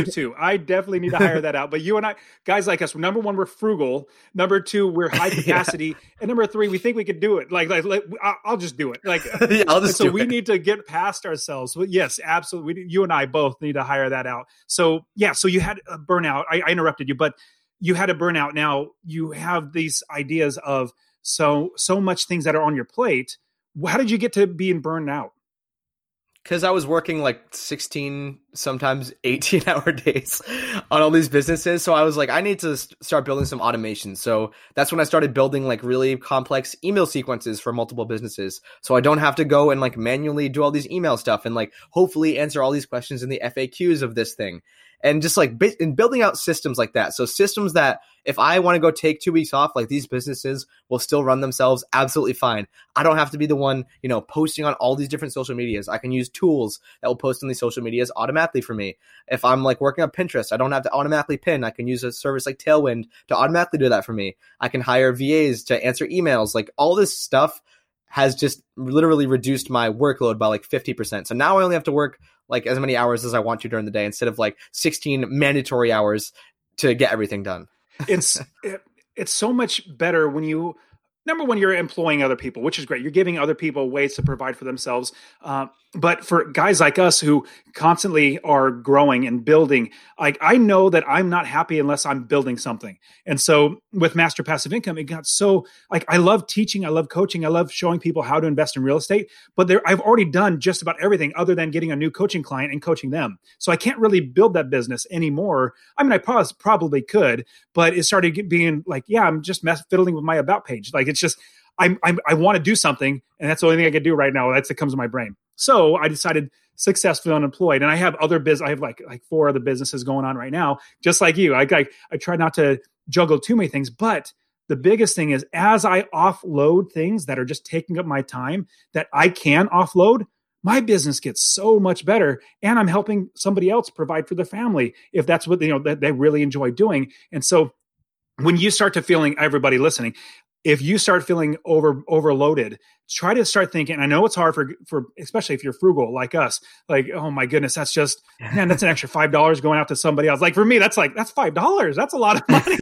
do too. I definitely need to hire that out. But you and I, guys like us, number one, we're frugal. Number two, we're high capacity. Yeah. And number three, we think we could do it. Like, like, like I'll just do it. Like, yeah, I'll just so do we it. need to get past ourselves. But yes, absolutely. We, you and I both need to hire that out. So yeah, so you had a burnout. I, I interrupted you, but you had a burnout. Now you have these ideas of so, so much things that are on your plate. How did you get to being burned out? Because I was working like sixteen, sometimes eighteen hour days on all these businesses. So I was like, I need to st- start building some automation. So that's when I started building like really complex email sequences for multiple businesses. So I don't have to go and like manually do all these email stuff and like hopefully answer all these questions in the F A Qs of this thing. And just like bi- in building out systems like that. So systems that if I want to go take two weeks off, like these businesses will still run themselves absolutely fine. I don't have to be the one, you know, posting on all these different social medias. I can use tools that will post on these social medias automatically for me. If I'm like working on Pinterest, I don't have to automatically pin. I can use a service like Tailwind to automatically do that for me. I can hire V As to answer emails. Like all this stuff has just literally reduced my workload by like fifty percent. So now I only have to work like as many hours as I want to during the day instead of like sixteen mandatory hours to get everything done. It's it, it's so much better when you, number one, you're employing other people, which is great. You're giving other people ways to provide for themselves. Uh, but for guys like us who constantly are growing and building, like I know that I'm not happy unless I'm building something. And so with Master Passive Income, it got so like, I love teaching. I love coaching. I love showing people how to invest in real estate, but there, I've already done just about everything other than getting a new coaching client and coaching them. So I can't really build that business anymore. I mean, I probably, probably could, but it started being like, yeah, I'm just mess fiddling with my about page. Like, it's just, I'm, I'm I want to do something. And that's the only thing I can do right now. That's what comes to my brain. So I decided successfully unemployed. And I have other biz. I have like, like four other businesses going on right now, just like you. I, I, I try not to juggle too many things, but the biggest thing is as I offload things that are just taking up my time that I can offload, my business gets so much better. And I'm helping somebody else provide for their family if that's what, you know, that they really enjoy doing. And so when you start to feeling, everybody listening, if you start feeling over overloaded, try to start thinking. I know it's hard for, for especially if you're frugal like us. Like, oh my goodness, that's just man, that's an extra five dollars going out to somebody else. Like for me, that's like that's five dollars. That's a lot of money.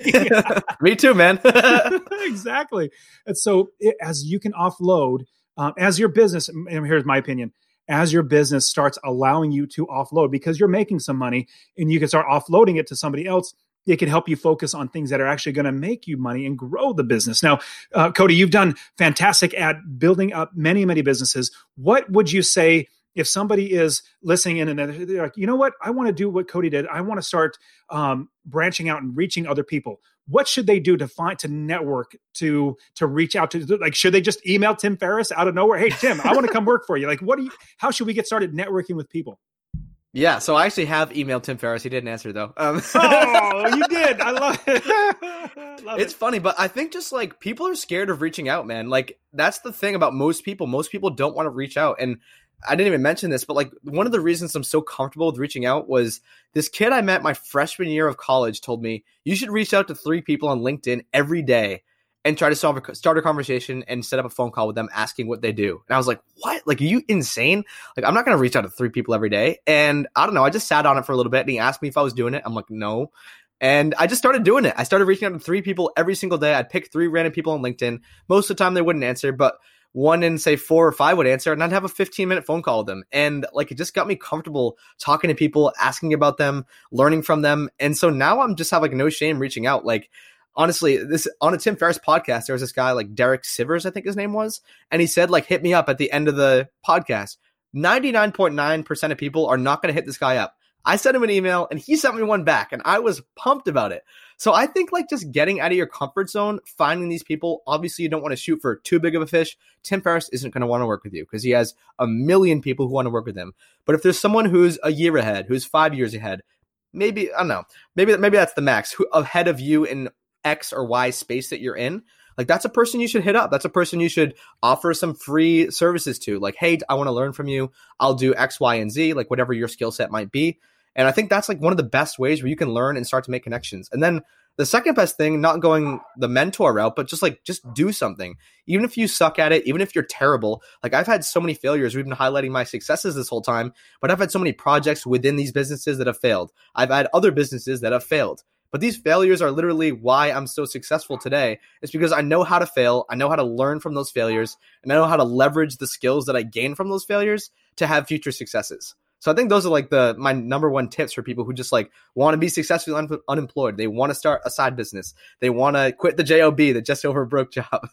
Me too, man. Exactly. And so, it, as you can offload, um, as your business, and here's my opinion. As your business starts allowing you to offload because you're making some money, and you can start offloading it to somebody else. It can help you focus on things that are actually going to make you money and grow the business. Now, uh, Cody, you've done fantastic at building up many, many businesses. What would you say if somebody is listening in and they're like, you know what, I want to do what Cody did. I want to start um, branching out and reaching other people. What should they do to find, to network, to, to reach out to, like, should they just email Tim Ferriss out of nowhere? Hey, Tim, I want to come work for you. Like, what do you, how should we get started networking with people? Yeah, so I actually have emailed Tim Ferriss. He didn't answer though. Um, oh, you did. I love it. love it's it. funny, but I think just like people are scared of reaching out, man. Like that's the thing about most people. Most people don't want to reach out. And I didn't even mention this, but like one of the reasons I'm so comfortable with reaching out was this kid I met my freshman year of college told me, you should reach out to three people on LinkedIn every day and try to solve a, start a conversation and set up a phone call with them asking what they do. And I was like, what? Like, are you insane? Like, I'm not going to reach out to three people every day. And I don't know. I just sat on it for a little bit and he asked me if I was doing it. I'm like, no. And I just started doing it. I started reaching out to three people every single day. I'd pick three random people on LinkedIn. Most of the time they wouldn't answer, but one in say four or five would answer, and I'd have a fifteen minute phone call with them. And like, it just got me comfortable talking to people, asking about them, learning from them. And so now I'm just have like no shame reaching out. Like, honestly, this on a Tim Ferriss podcast, there was this guy like Derek Sivers, I think his name was. And he said, like, hit me up at the end of the podcast. ninety-nine point nine percent of people are not going to hit this guy up. I sent him an email and he sent me one back and I was pumped about it. So I think like just getting out of your comfort zone, finding these people, obviously you don't want to shoot for too big of a fish. Tim Ferriss isn't going to want to work with you because he has a million people who want to work with him. But if there's someone who's a year ahead, who's five years ahead, maybe, I don't know, maybe, maybe that's the max, who ahead of you in X or Y space that you're in, like that's a person you should hit up. That's a person you should offer some free services to. Like, hey, I want to learn from you. I'll do X, Y, and Z, like whatever your skill set might be. And I think that's like one of the best ways where you can learn and start to make connections. And then the second best thing, not going the mentor route, but just like, just do something. Even if you suck at it, even if you're terrible, like I've had so many failures. We've been highlighting my successes this whole time, but I've had so many projects within these businesses that have failed. I've had other businesses that have failed. But these failures are literally why I'm so successful today. It's because I know how to fail. I know how to learn from those failures, and I know how to leverage the skills that I gain from those failures to have future successes. So I think those are like the my number one tips for people who just like want to be successfully un- unemployed. They want to start a side business. They want to quit the J O B, the just over broke job.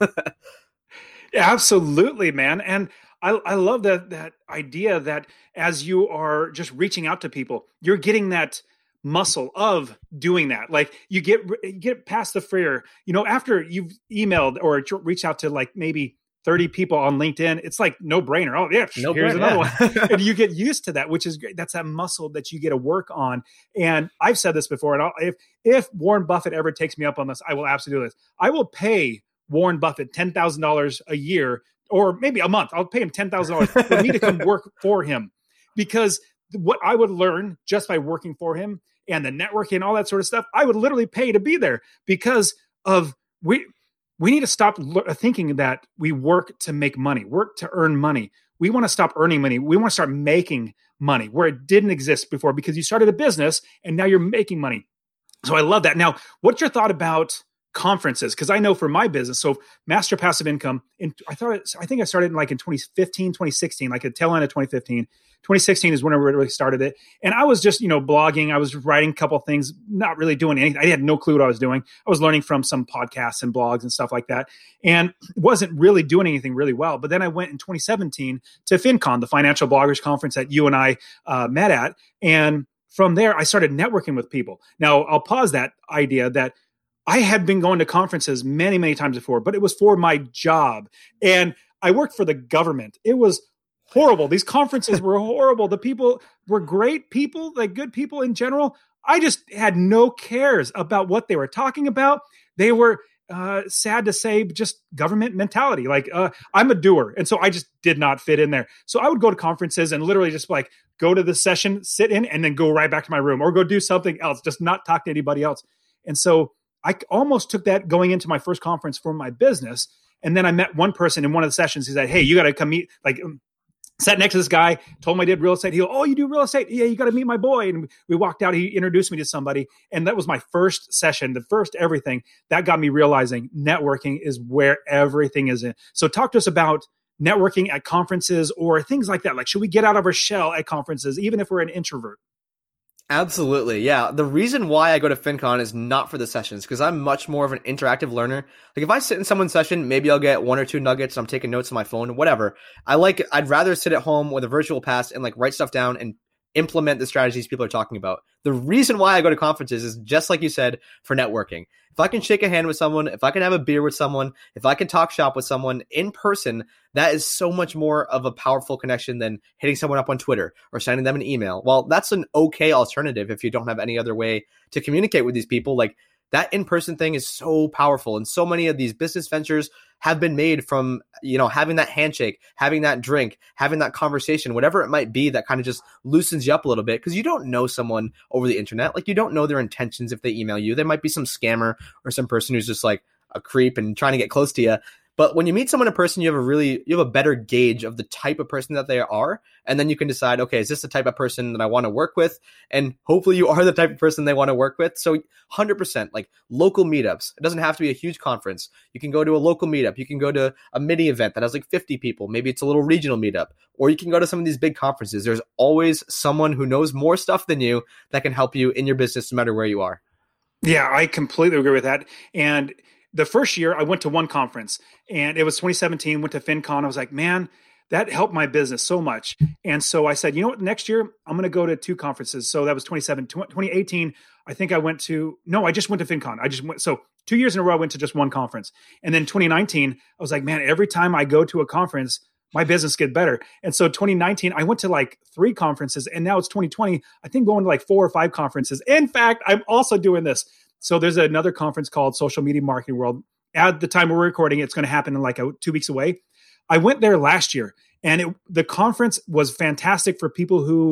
Yeah, absolutely, man. And I, I love that that idea that as you are just reaching out to people, you're getting that muscle of doing that. Like you get you get past the fear. You know, after you've emailed or reached out to like maybe thirty people on LinkedIn, it's like no brainer. Oh yeah, no here's brainer, another yeah. one. And you get used to that, which is great. That's that muscle that you get to work on. And I've said this before, and I'll, if if Warren Buffett ever takes me up on this, I will absolutely do this. I will pay Warren Buffett ten thousand dollars a year, or maybe a month. I'll pay him ten thousand dollars for me to come work for him, because what I would learn just by working for him and the networking and all that sort of stuff, I would literally pay to be there, because of we. We need to stop thinking that we work to make money, work to earn money. We want to stop earning money. We want to start making money where it didn't exist before, because you started a business and now you're making money. So I love that. Now, what's your thought about conferences? Because I know for my business, so Master Passive Income, and I thought it, I think I started in like in twenty fifteen, twenty sixteen, like a tail end of twenty fifteen. twenty sixteen is when I really started it. And I was just, you know, blogging. I was writing a couple of things, not really doing anything. I had no clue what I was doing. I was learning from some podcasts and blogs and stuff like that, and wasn't really doing anything really well. But then I went in twenty seventeen to FinCon, the Financial Bloggers Conference that you and I uh, met at. And from there, I started networking with people. Now, I'll pause that idea that I had been going to conferences many, many times before, but it was for my job. And I worked for the government. It was horrible. These conferences were horrible. The people were great people, like good people in general. I just had no cares about what they were talking about. They were, uh, sad to say, just government mentality. Like uh, I'm a doer. And so I just did not fit in there. So I would go to conferences and literally just like go to the session, sit in, and then go right back to my room or go do something else, just not talk to anybody else. And so I almost took that going into my first conference for my business. And then I met one person in one of the sessions. He said, hey, you got to come meet, like, um, sat next to this guy, told him I did real estate. He go, oh, you do real estate? Yeah, you got to meet my boy. And we walked out. He introduced me to somebody. And that was my first session, the first everything. That got me realizing networking is where everything is in. So talk to us about networking at conferences or things like that. Like, should we get out of our shell at conferences, even if we're an introvert? Absolutely. Yeah. The reason why I go to FinCon is not for the sessions, because I'm much more of an interactive learner. Like if I sit in someone's session, maybe I'll get one or two nuggets. I'm taking notes on my phone, whatever. I like, I'd rather sit at home with a virtual pass and like write stuff down and implement the strategies people are talking about. The reason why I go to conferences is just like you said, for networking. If I can shake a hand with someone, if I can have a beer with someone, if I can talk shop with someone in person, that is so much more of a powerful connection than hitting someone up on Twitter or sending them an email. Well, that's an okay alternative if you don't have any other way to communicate with these people. Like that in-person thing is so powerful. And so many of these business ventures have been made from, you know, having that handshake, having that drink, having that conversation, whatever it might be that kind of just loosens you up a little bit, because you don't know someone over the internet. Like you don't know their intentions if they email you. There might be some scammer or some person who's just like a creep and trying to get close to you. But when you meet someone in person, you have a really, you have a better gauge of the type of person that they are. And then you can decide, okay, is this the type of person that I want to work with? And hopefully you are the type of person they want to work with. So one hundred percent like local meetups. It doesn't have to be a huge conference. You can go to a local meetup. You can go to a mini event that has like fifty people. Maybe it's a little regional meetup, or you can go to some of these big conferences. There's always someone who knows more stuff than you that can help you in your business no matter where you are. Yeah, I completely agree with that. And the first year I went to one conference, and it was twenty seventeen, went to FinCon. I was like, man, that helped my business so much. And so I said, you know what, next year I'm going to go to two conferences. So that was twenty seventeen, twenty eighteen. I think I went to, no, I just went to FinCon. I just went. So two years in a row, I went to just one conference. And then twenty nineteen, I was like, man, every time I go to a conference, my business get better. And so twenty nineteen, I went to like three conferences, and now it's twenty twenty. I think going to like four or five conferences. In fact, I'm also doing this. So there's another conference called Social Media Marketing World. At the time we're recording, it's going to happen in like a, two weeks away. I went there last year, and it, the conference was fantastic for people who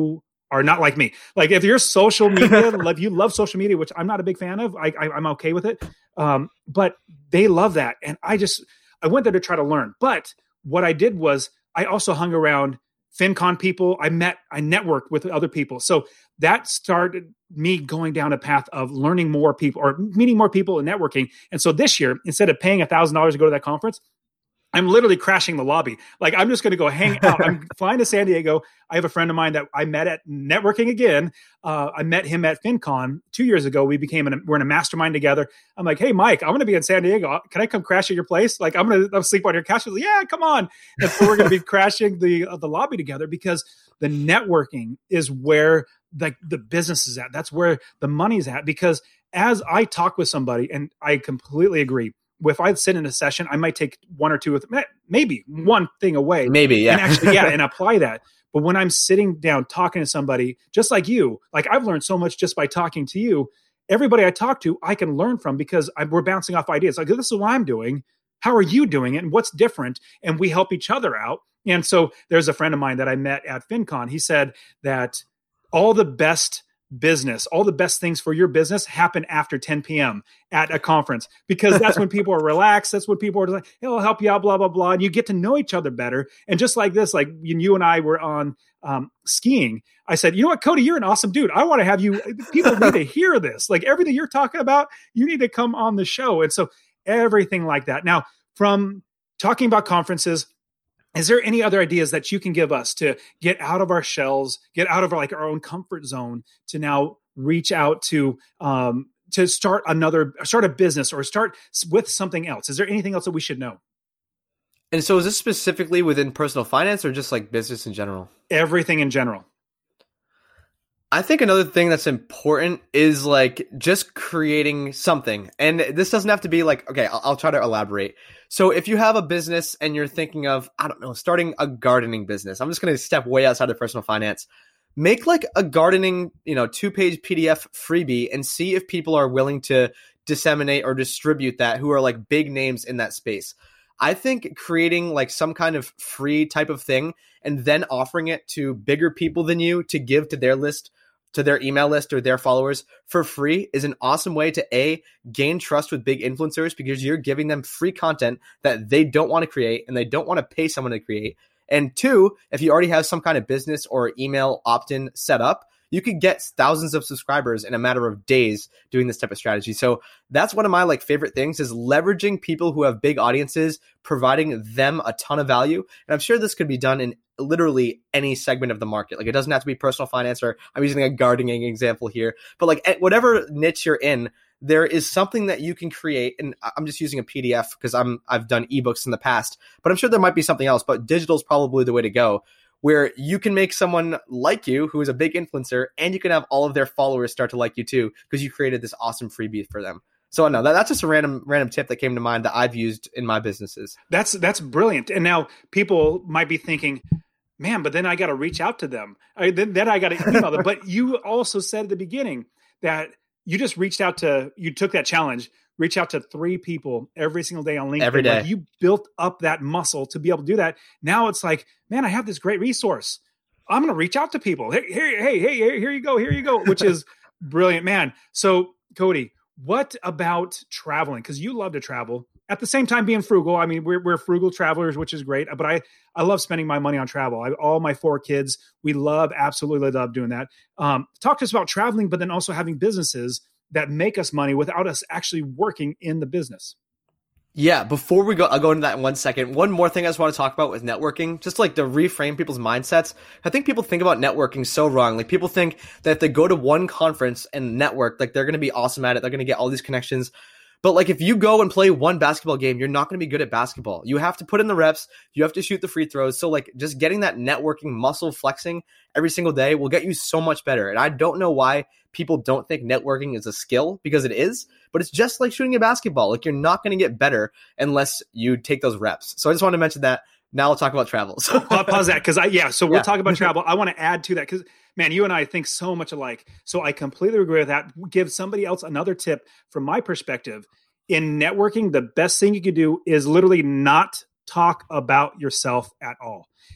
are not like me. Like if you're social media, if you love social media, which I'm not a big fan of, I, I, I'm okay with it. Um, but they love that. And I just, I went there to try to learn. But what I did was I also hung around FinCon people. I met, I networked with other people. So that started me going down a path of learning more people or meeting more people and networking. And so this year, instead of paying a thousand dollars to go to that conference, I'm literally crashing the lobby. Like I'm just going to go hang out. I'm flying to San Diego. I have a friend of mine that I met at networking again. Uh, I met him at FinCon two years ago. We became, an, we're in a mastermind together. I'm like, hey, Mike, I'm going to be in San Diego. Can I come crash at your place? Like I'm going to sleep on your couch. He's like, yeah, come on. And so we're going to be crashing the, uh, the lobby together because the networking is where the, the business is at. That's where the money's at. Because as I talk with somebody, and I completely agree, if I sit in a session, I might take one or two, with maybe one thing away. Maybe, yeah. And actually, yeah, and apply that. But when I'm sitting down talking to somebody, just like you, like I've learned so much just by talking to you. Everybody I talk to, I can learn from because I, we're bouncing off ideas. Like, this is what I'm doing. How are you doing it? And what's different? And we help each other out. And so there's a friend of mine that I met at FinCon. He said that all the best business, all the best things for your business happen after ten p.m. at a conference, because that's when people are relaxed. That's when people are like, hey, I'll help you out, blah, blah, blah. And you get to know each other better. And just like this, like you and I were on um, skiing. I said, you know what, Cody, you're an awesome dude. I want to have you, people need to hear this. Like everything you're talking about, you need to come on the show. And so everything like that. Now, from talking about conferences, is there any other ideas that you can give us to get out of our shells, get out of our, like our own comfort zone, to now reach out to um, to start another, start a business or start with something else? Is there anything else that we should know? And so is this specifically within personal finance or just like business in general? Everything in general. I think another thing that's important is like just creating something. And this doesn't have to be like, okay, I'll, I'll try to elaborate. So if you have a business and you're thinking of, I don't know, starting a gardening business, I'm just going to step way outside of personal finance. Make like a gardening, you know, two page P D F freebie and see if people are willing to disseminate or distribute that who are like big names in that space. I think creating like some kind of free type of thing and then offering it to bigger people than you to give to their list, to their email list or their followers for free is an awesome way to A, gain trust with big influencers because you're giving them free content that they don't want to create and they don't want to pay someone to create. And two, if you already have some kind of business or email opt-in set up, you could get thousands of subscribers in a matter of days doing this type of strategy. So that's one of my like favorite things is leveraging people who have big audiences, providing them a ton of value. And I'm sure this could be done in literally any segment of the market. Like it doesn't have to be personal finance, or I'm using a gardening example here, but like whatever niche you're in, there is something that you can create. And I'm just using a P D F because I'm, I've done ebooks in the past, but I'm sure there might be something else, but digital is probably the way to go, where you can make someone like you who is a big influencer and you can have all of their followers start to like you too, because you created this awesome freebie for them. So no, that, that's just a random random tip that came to mind that I've used in my businesses. That's that's brilliant. And now people might be thinking, man, but then I got to reach out to them. I, then, then I got to email them. But you also said at the beginning that you just reached out to, you took that challenge, reach out to three people every single day on LinkedIn. Every day. Like you built up that muscle to be able to do that. Now it's like, man, I have this great resource. I'm going to reach out to people. Hey, hey, hey, hey, here you go. Here you go, which is brilliant, man. So Cody, what about traveling? Because you love to travel. At the same time, being frugal. I mean, we're we're frugal travelers, which is great. But I I love spending my money on travel. I, all my four kids, we love, absolutely love doing that. Um, talk to us about traveling, but then also having businesses that make us money without us actually working in the business. Yeah, before we go, I'll go into that in one second. One more thing I just want to talk about with networking, just like to reframe people's mindsets. I think people think about networking so wrong. Like people think that if they go to one conference and network, like they're going to be awesome at it. They're going to get all these connections. But like if you go and play one basketball game, you're not going to be good at basketball. You have to put in the reps. You have to shoot the free throws. So like just getting that networking muscle flexing every single day will get you so much better. And I don't know why people don't think networking is a skill, because it is, but it's just like shooting a basketball. Like you're not going to get better unless you take those reps. So I just want to mention that. Now we'll talk about travel. So pause that. Cause I, yeah. So we'll yeah. talk about travel. I want to add to that. Cause man, you and I think so much alike. So I completely agree with that. Give somebody else another tip from my perspective. In networking, the best thing you could do is literally not talk about yourself at all.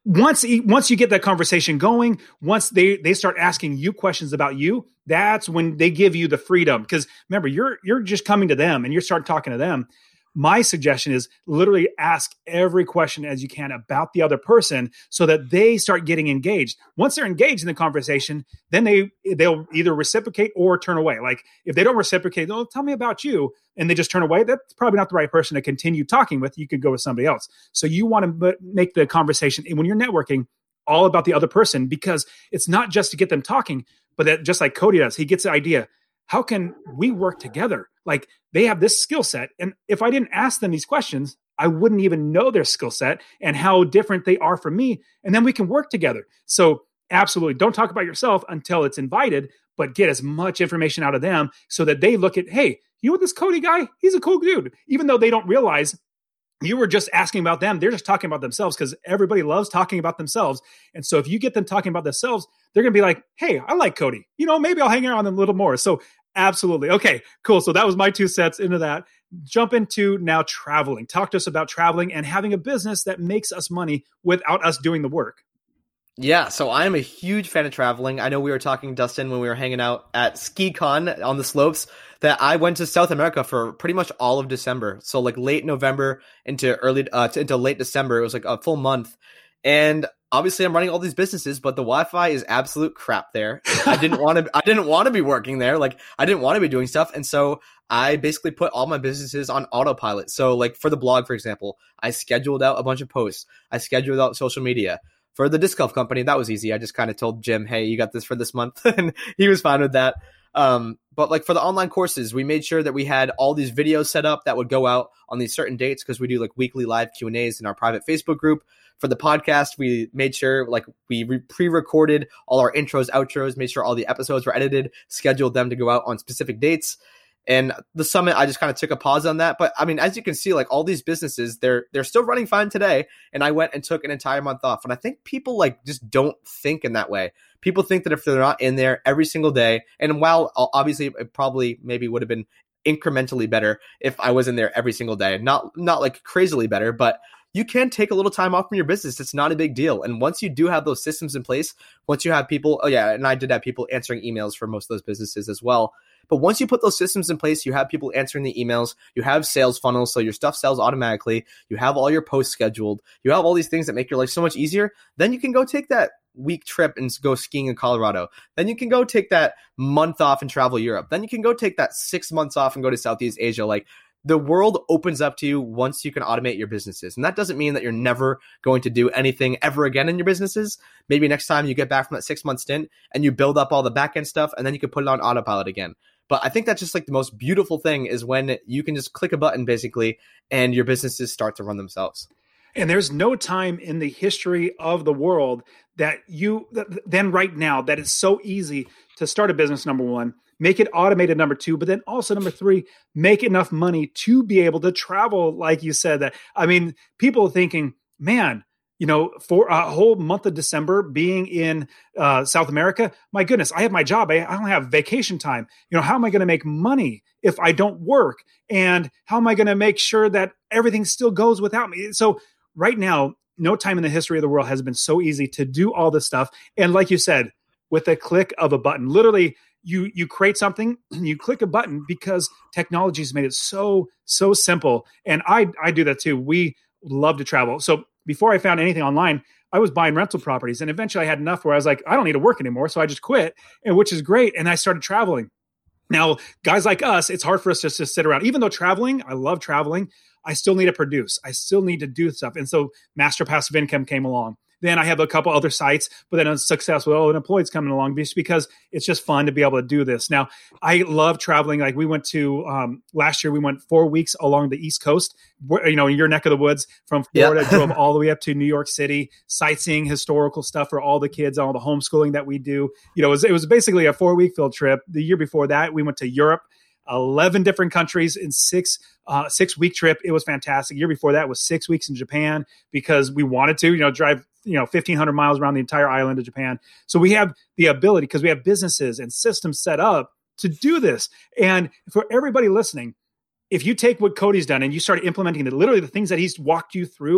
once once you get that conversation going, once they they start asking you questions about you, that's when they give you the freedom. Because remember, you're you're just coming to them and you're starting talking to them. My suggestion is literally ask every question as you can about the other person so that they start getting engaged. Once they're engaged in the conversation, then they, they'll either reciprocate or turn away. Like if they don't reciprocate, they'll tell me about you, and they just turn away. That's probably not the right person to continue talking with. You could go with somebody else. So you want to make the conversation, when you're networking, all about the other person, because it's not just to get them talking, but that just like Cody does, he gets the idea. How can we work together? Like they have this skill set. And if I didn't ask them these questions, I wouldn't even know their skill set and how different they are from me. And then we can work together. So absolutely don't talk about yourself until it's invited, but get as much information out of them so that they look at, hey, you know what, this Cody guy, he's a cool dude. Even though they don't realize you were just asking about them, they're just talking about themselves because everybody loves talking about themselves. And so if you get them talking about themselves, they're going to be like, hey, I like Cody. You know, maybe I'll hang around them a little more. So absolutely. Okay, cool. So that was my two cents into that. Jump into now traveling. Talk to us about traveling and having a business that makes us money without us doing the work. Yeah, so I am a huge fan of traveling. I know we were talking, Dustin, when we were hanging out at SkiCon on the slopes, that I went to South America for pretty much all of December. So like late November into early uh, to, into late December, it was like a full month. And obviously, I'm running all these businesses, but the Wi-Fi is absolute crap there. I didn't want to. I didn't want to be working there. Like I didn't want to be doing stuff, and so I basically put all my businesses on autopilot. So like for the blog, for example, I scheduled out a bunch of posts. I scheduled out social media. For the disc golf company, that was easy. I just kind of told Jim, hey, you got this for this month. And he was fine with that. Um, but like for the online courses, we made sure that we had all these videos set up that would go out on these certain dates because we do like weekly live Q and A's in our private Facebook group. For the podcast, we made sure like we re- pre-recorded all our intros, outros, made sure all the episodes were edited, scheduled them to go out on specific dates. And the summit, I just kind of took a pause on that. But I mean, as you can see, like all these businesses, they're they're still running fine today. And I went and took an entire month off. And I think people like just don't think in that way. People think that if they're not in there every single day, and while obviously it probably maybe would have been incrementally better if I was in there every single day, not not like crazily better, but you can take a little time off from your business. It's not a big deal. And once you do have those systems in place, once you have people, oh yeah, and I did have people answering emails for most of those businesses as well. But once you put those systems in place, you have people answering the emails, you have sales funnels, so your stuff sells automatically, you have all your posts scheduled, you have all these things that make your life so much easier, then you can go take that week trip and go skiing in Colorado. Then you can go take that month off and travel Europe. Then you can go take that six months off and go to Southeast Asia. Like, the world opens up to you once you can automate your businesses. And that doesn't mean that you're never going to do anything ever again in your businesses. Maybe next time you get back from that six month stint and you build up all the back end stuff and then you can put it on autopilot again. But I think that's just like the most beautiful thing is when you can just click a button basically and your businesses start to run themselves. And there's no time in the history of the world that you, then right now, that it's so easy to start a business, number one, make it automated, number two, but then also number three, make enough money to be able to travel. Like you said, that, I mean, people are thinking, man, you know, for a whole month of December being in uh, South America, my goodness, I have my job. I, I don't have vacation time. You know, how am I going to make money if I don't work? And how am I going to make sure that everything still goes without me? So right now, no time in the history of the world has been so easy to do all this stuff. And like you said, with a click of a button, literally you, you create something, you click a button because technology has made it so, so simple. And I, I do that too. We love to travel. So before I found anything online, I was buying rental properties, and eventually I had enough where I was like, I don't need to work anymore. So I just quit, and which is great. And I started traveling. Now, guys like us, it's hard for us just to sit around. Even though traveling, I love traveling, I still need to produce. I still need to do stuff. And so Master Passive Income came along. Then I have a couple other sites, but then Success with Unemployed's coming along just because it's just fun to be able to do this. Now, I love traveling. Like we went to, um, last year, we went four weeks along the East Coast, you know, in your neck of the woods from Florida, yeah. Drove all the way up to New York City, sightseeing, historical stuff for all the kids, all the homeschooling that we do. You know, it was, it was basically a four week field trip. The year before that, we went to Europe, eleven different countries in six uh, six week trip. It was fantastic. The year before that was six weeks in Japan because we wanted to, you know, drive, you know, fifteen hundred miles around the entire island of Japan. So we have the ability because we have businesses and systems set up to do this. And for everybody listening, if you take what Cody's done and you start implementing the, literally the things that he's walked you through,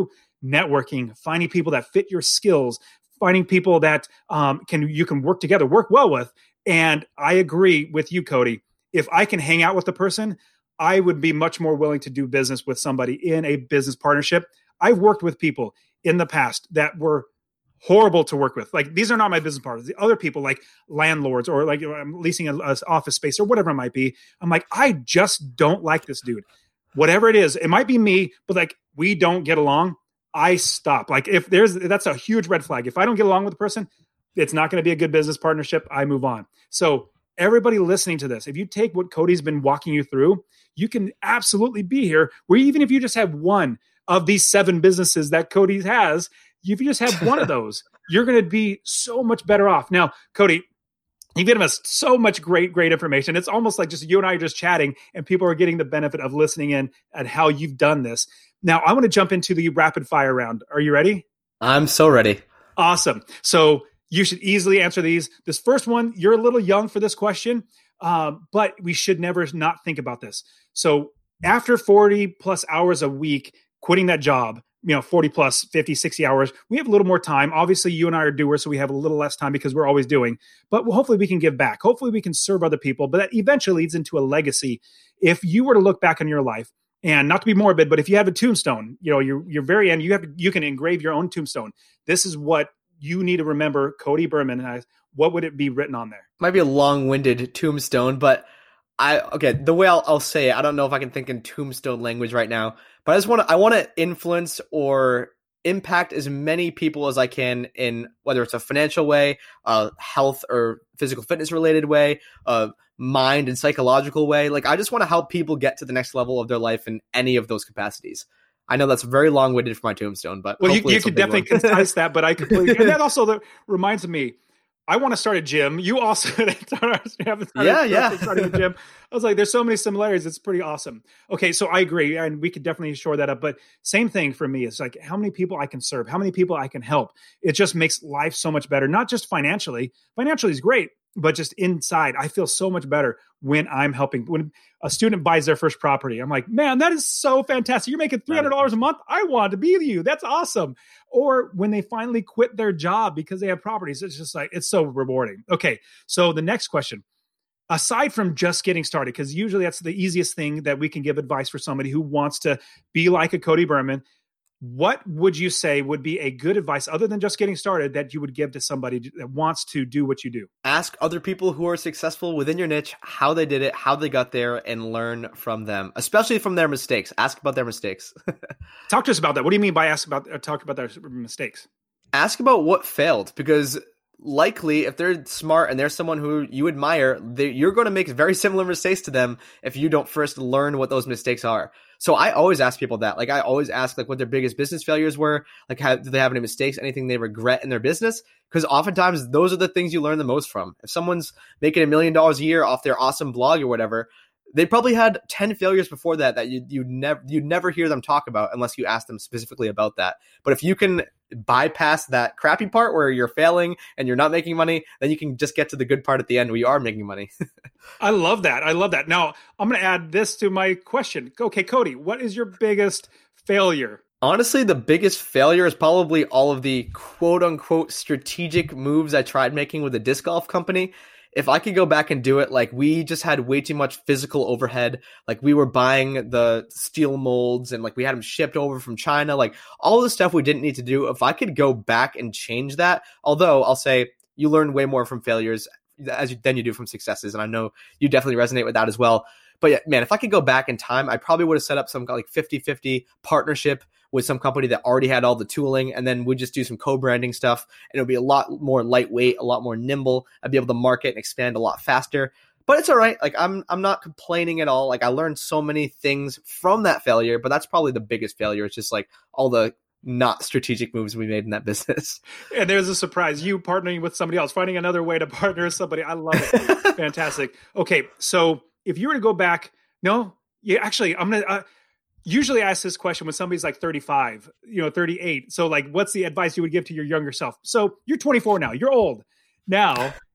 networking, finding people that fit your skills, finding people that um, can you can work together, work well with. And I agree with you, Cody. If I can hang out with the person, I would be much more willing to do business with somebody in a business partnership. I've worked with people in the past that were horrible to work with. Like, these are not my business partners. The other people, like landlords or like, you know, I'm leasing an office space or whatever it might be. I'm like, I just don't like this dude. Whatever it is, it might be me, but like, we don't get along. I stop. Like, if there's, that's a huge red flag. If I don't get along with the person, it's not going to be a good business partnership. I move on. So everybody listening to this, if you take what Cody's been walking you through, you can absolutely be here where even if you just have one of these seven businesses that Cody has, if you just have one of those, you're going to be so much better off. Now, Cody, you've given us so much great, great information. It's almost like just you and I are just chatting and people are getting the benefit of listening in at how you've done this. Now, I want to jump into the rapid fire round. Are you ready? I'm so ready. Awesome. So you should easily answer these. This first one, you're a little young for this question, um, but we should never not think about this. So after forty plus hours a week, quitting that job, you know, forty plus, fifty, sixty hours, we have a little more time. Obviously, you and I are doers, so we have a little less time because we're always doing. But hopefully we can give back. Hopefully we can serve other people. But that eventually leads into a legacy. If you were to look back on your life, and not to be morbid, but if you have a tombstone, you know, you're, you're very end, you have you can engrave your own tombstone. This is what you need to remember, Cody Berman. And I, what would it be written on there? Might be a long-winded tombstone, but I okay. The way I'll, I'll say it, I don't know if I can think in tombstone language right now, but I just want to I want to influence or impact as many people as I can in whether it's a financial way, a health or physical fitness related way, a mind and psychological way. Like, I just want to help people get to the next level of their life in any of those capacities. I know that's very long-winded for my tombstone, but well, you, you could definitely one. concise that. But I completely, and that also that reminds me, I want to start a gym. You also haven't started, yeah, yeah. starting a gym. I was like, there's so many similarities. It's pretty awesome. Okay, so I agree, and we could definitely shore that up. But same thing for me. It's like how many people I can serve, how many people I can help. It just makes life so much better. Not just financially. Financially is great, but just inside, I feel so much better when I'm helping. When a student buys their first property, I'm like, man, that is so fantastic. You're making three hundred dollars a month. I want to be you. That's awesome. Or when they finally quit their job because they have properties, it's just like, it's so rewarding. Okay. So the next question, aside from just getting started, because usually that's the easiest thing that we can give advice for somebody who wants to be like a Cody Berman, what would you say would be a good advice other than just getting started that you would give to somebody that wants to do what you do? Ask other people who are successful within your niche, how they did it, how they got there, and learn from them, especially from their mistakes. Ask about their mistakes. Talk to us about that. What do you mean by ask about, uh, talk about their mistakes? Ask about what failed, because likely if they're smart and they're someone who you admire, they, you're going to make very similar mistakes to them if you don't first learn what those mistakes are. So I always ask people that. Like, I always ask like what their biggest business failures were. Like, how, do they have any mistakes, anything they regret in their business? Because oftentimes those are the things you learn the most from. If someone's making a million dollars a year off their awesome blog or whatever, they probably had ten failures before that that you you never you never hear them talk about unless you ask them specifically about that. But if you can bypass that crappy part where you're failing and you're not making money, then you can just get to the good part at the end where you are making money. I love that. I love that. Now, I'm going to add this to my question. Okay, Cody, what is your biggest failure? Honestly, the biggest failure is probably all of the quote unquote strategic moves I tried making with a disc golf company. If I could go back and do it, like, we just had way too much physical overhead. Like, we were buying the steel molds and like we had them shipped over from China, like all the stuff we didn't need to do. If I could go back and change that, although I'll say you learn way more from failures as you, than you do from successes. And I know you definitely resonate with that as well. But yeah, man, if I could go back in time, I probably would have set up some like fifty-fifty partnership with some company that already had all the tooling, and then we'd just do some co-branding stuff, and it would be a lot more lightweight, a lot more nimble. I'd be able to market and expand a lot faster. But it's all right. Like, I'm I'm not complaining at all. Like, I learned so many things from that failure, but that's probably the biggest failure. It's just like all the not strategic moves we made in that business. And there's a surprise, you partnering with somebody else, finding another way to partner with somebody. I love it. Fantastic. Okay, so if you were to go back, no, yeah, actually, I'm going to, uh, usually I ask this question when somebody's like thirty-five, you know, thirty-eight. So like, what's the advice you would give to your younger self? So you're twenty-four now, you're old. Now,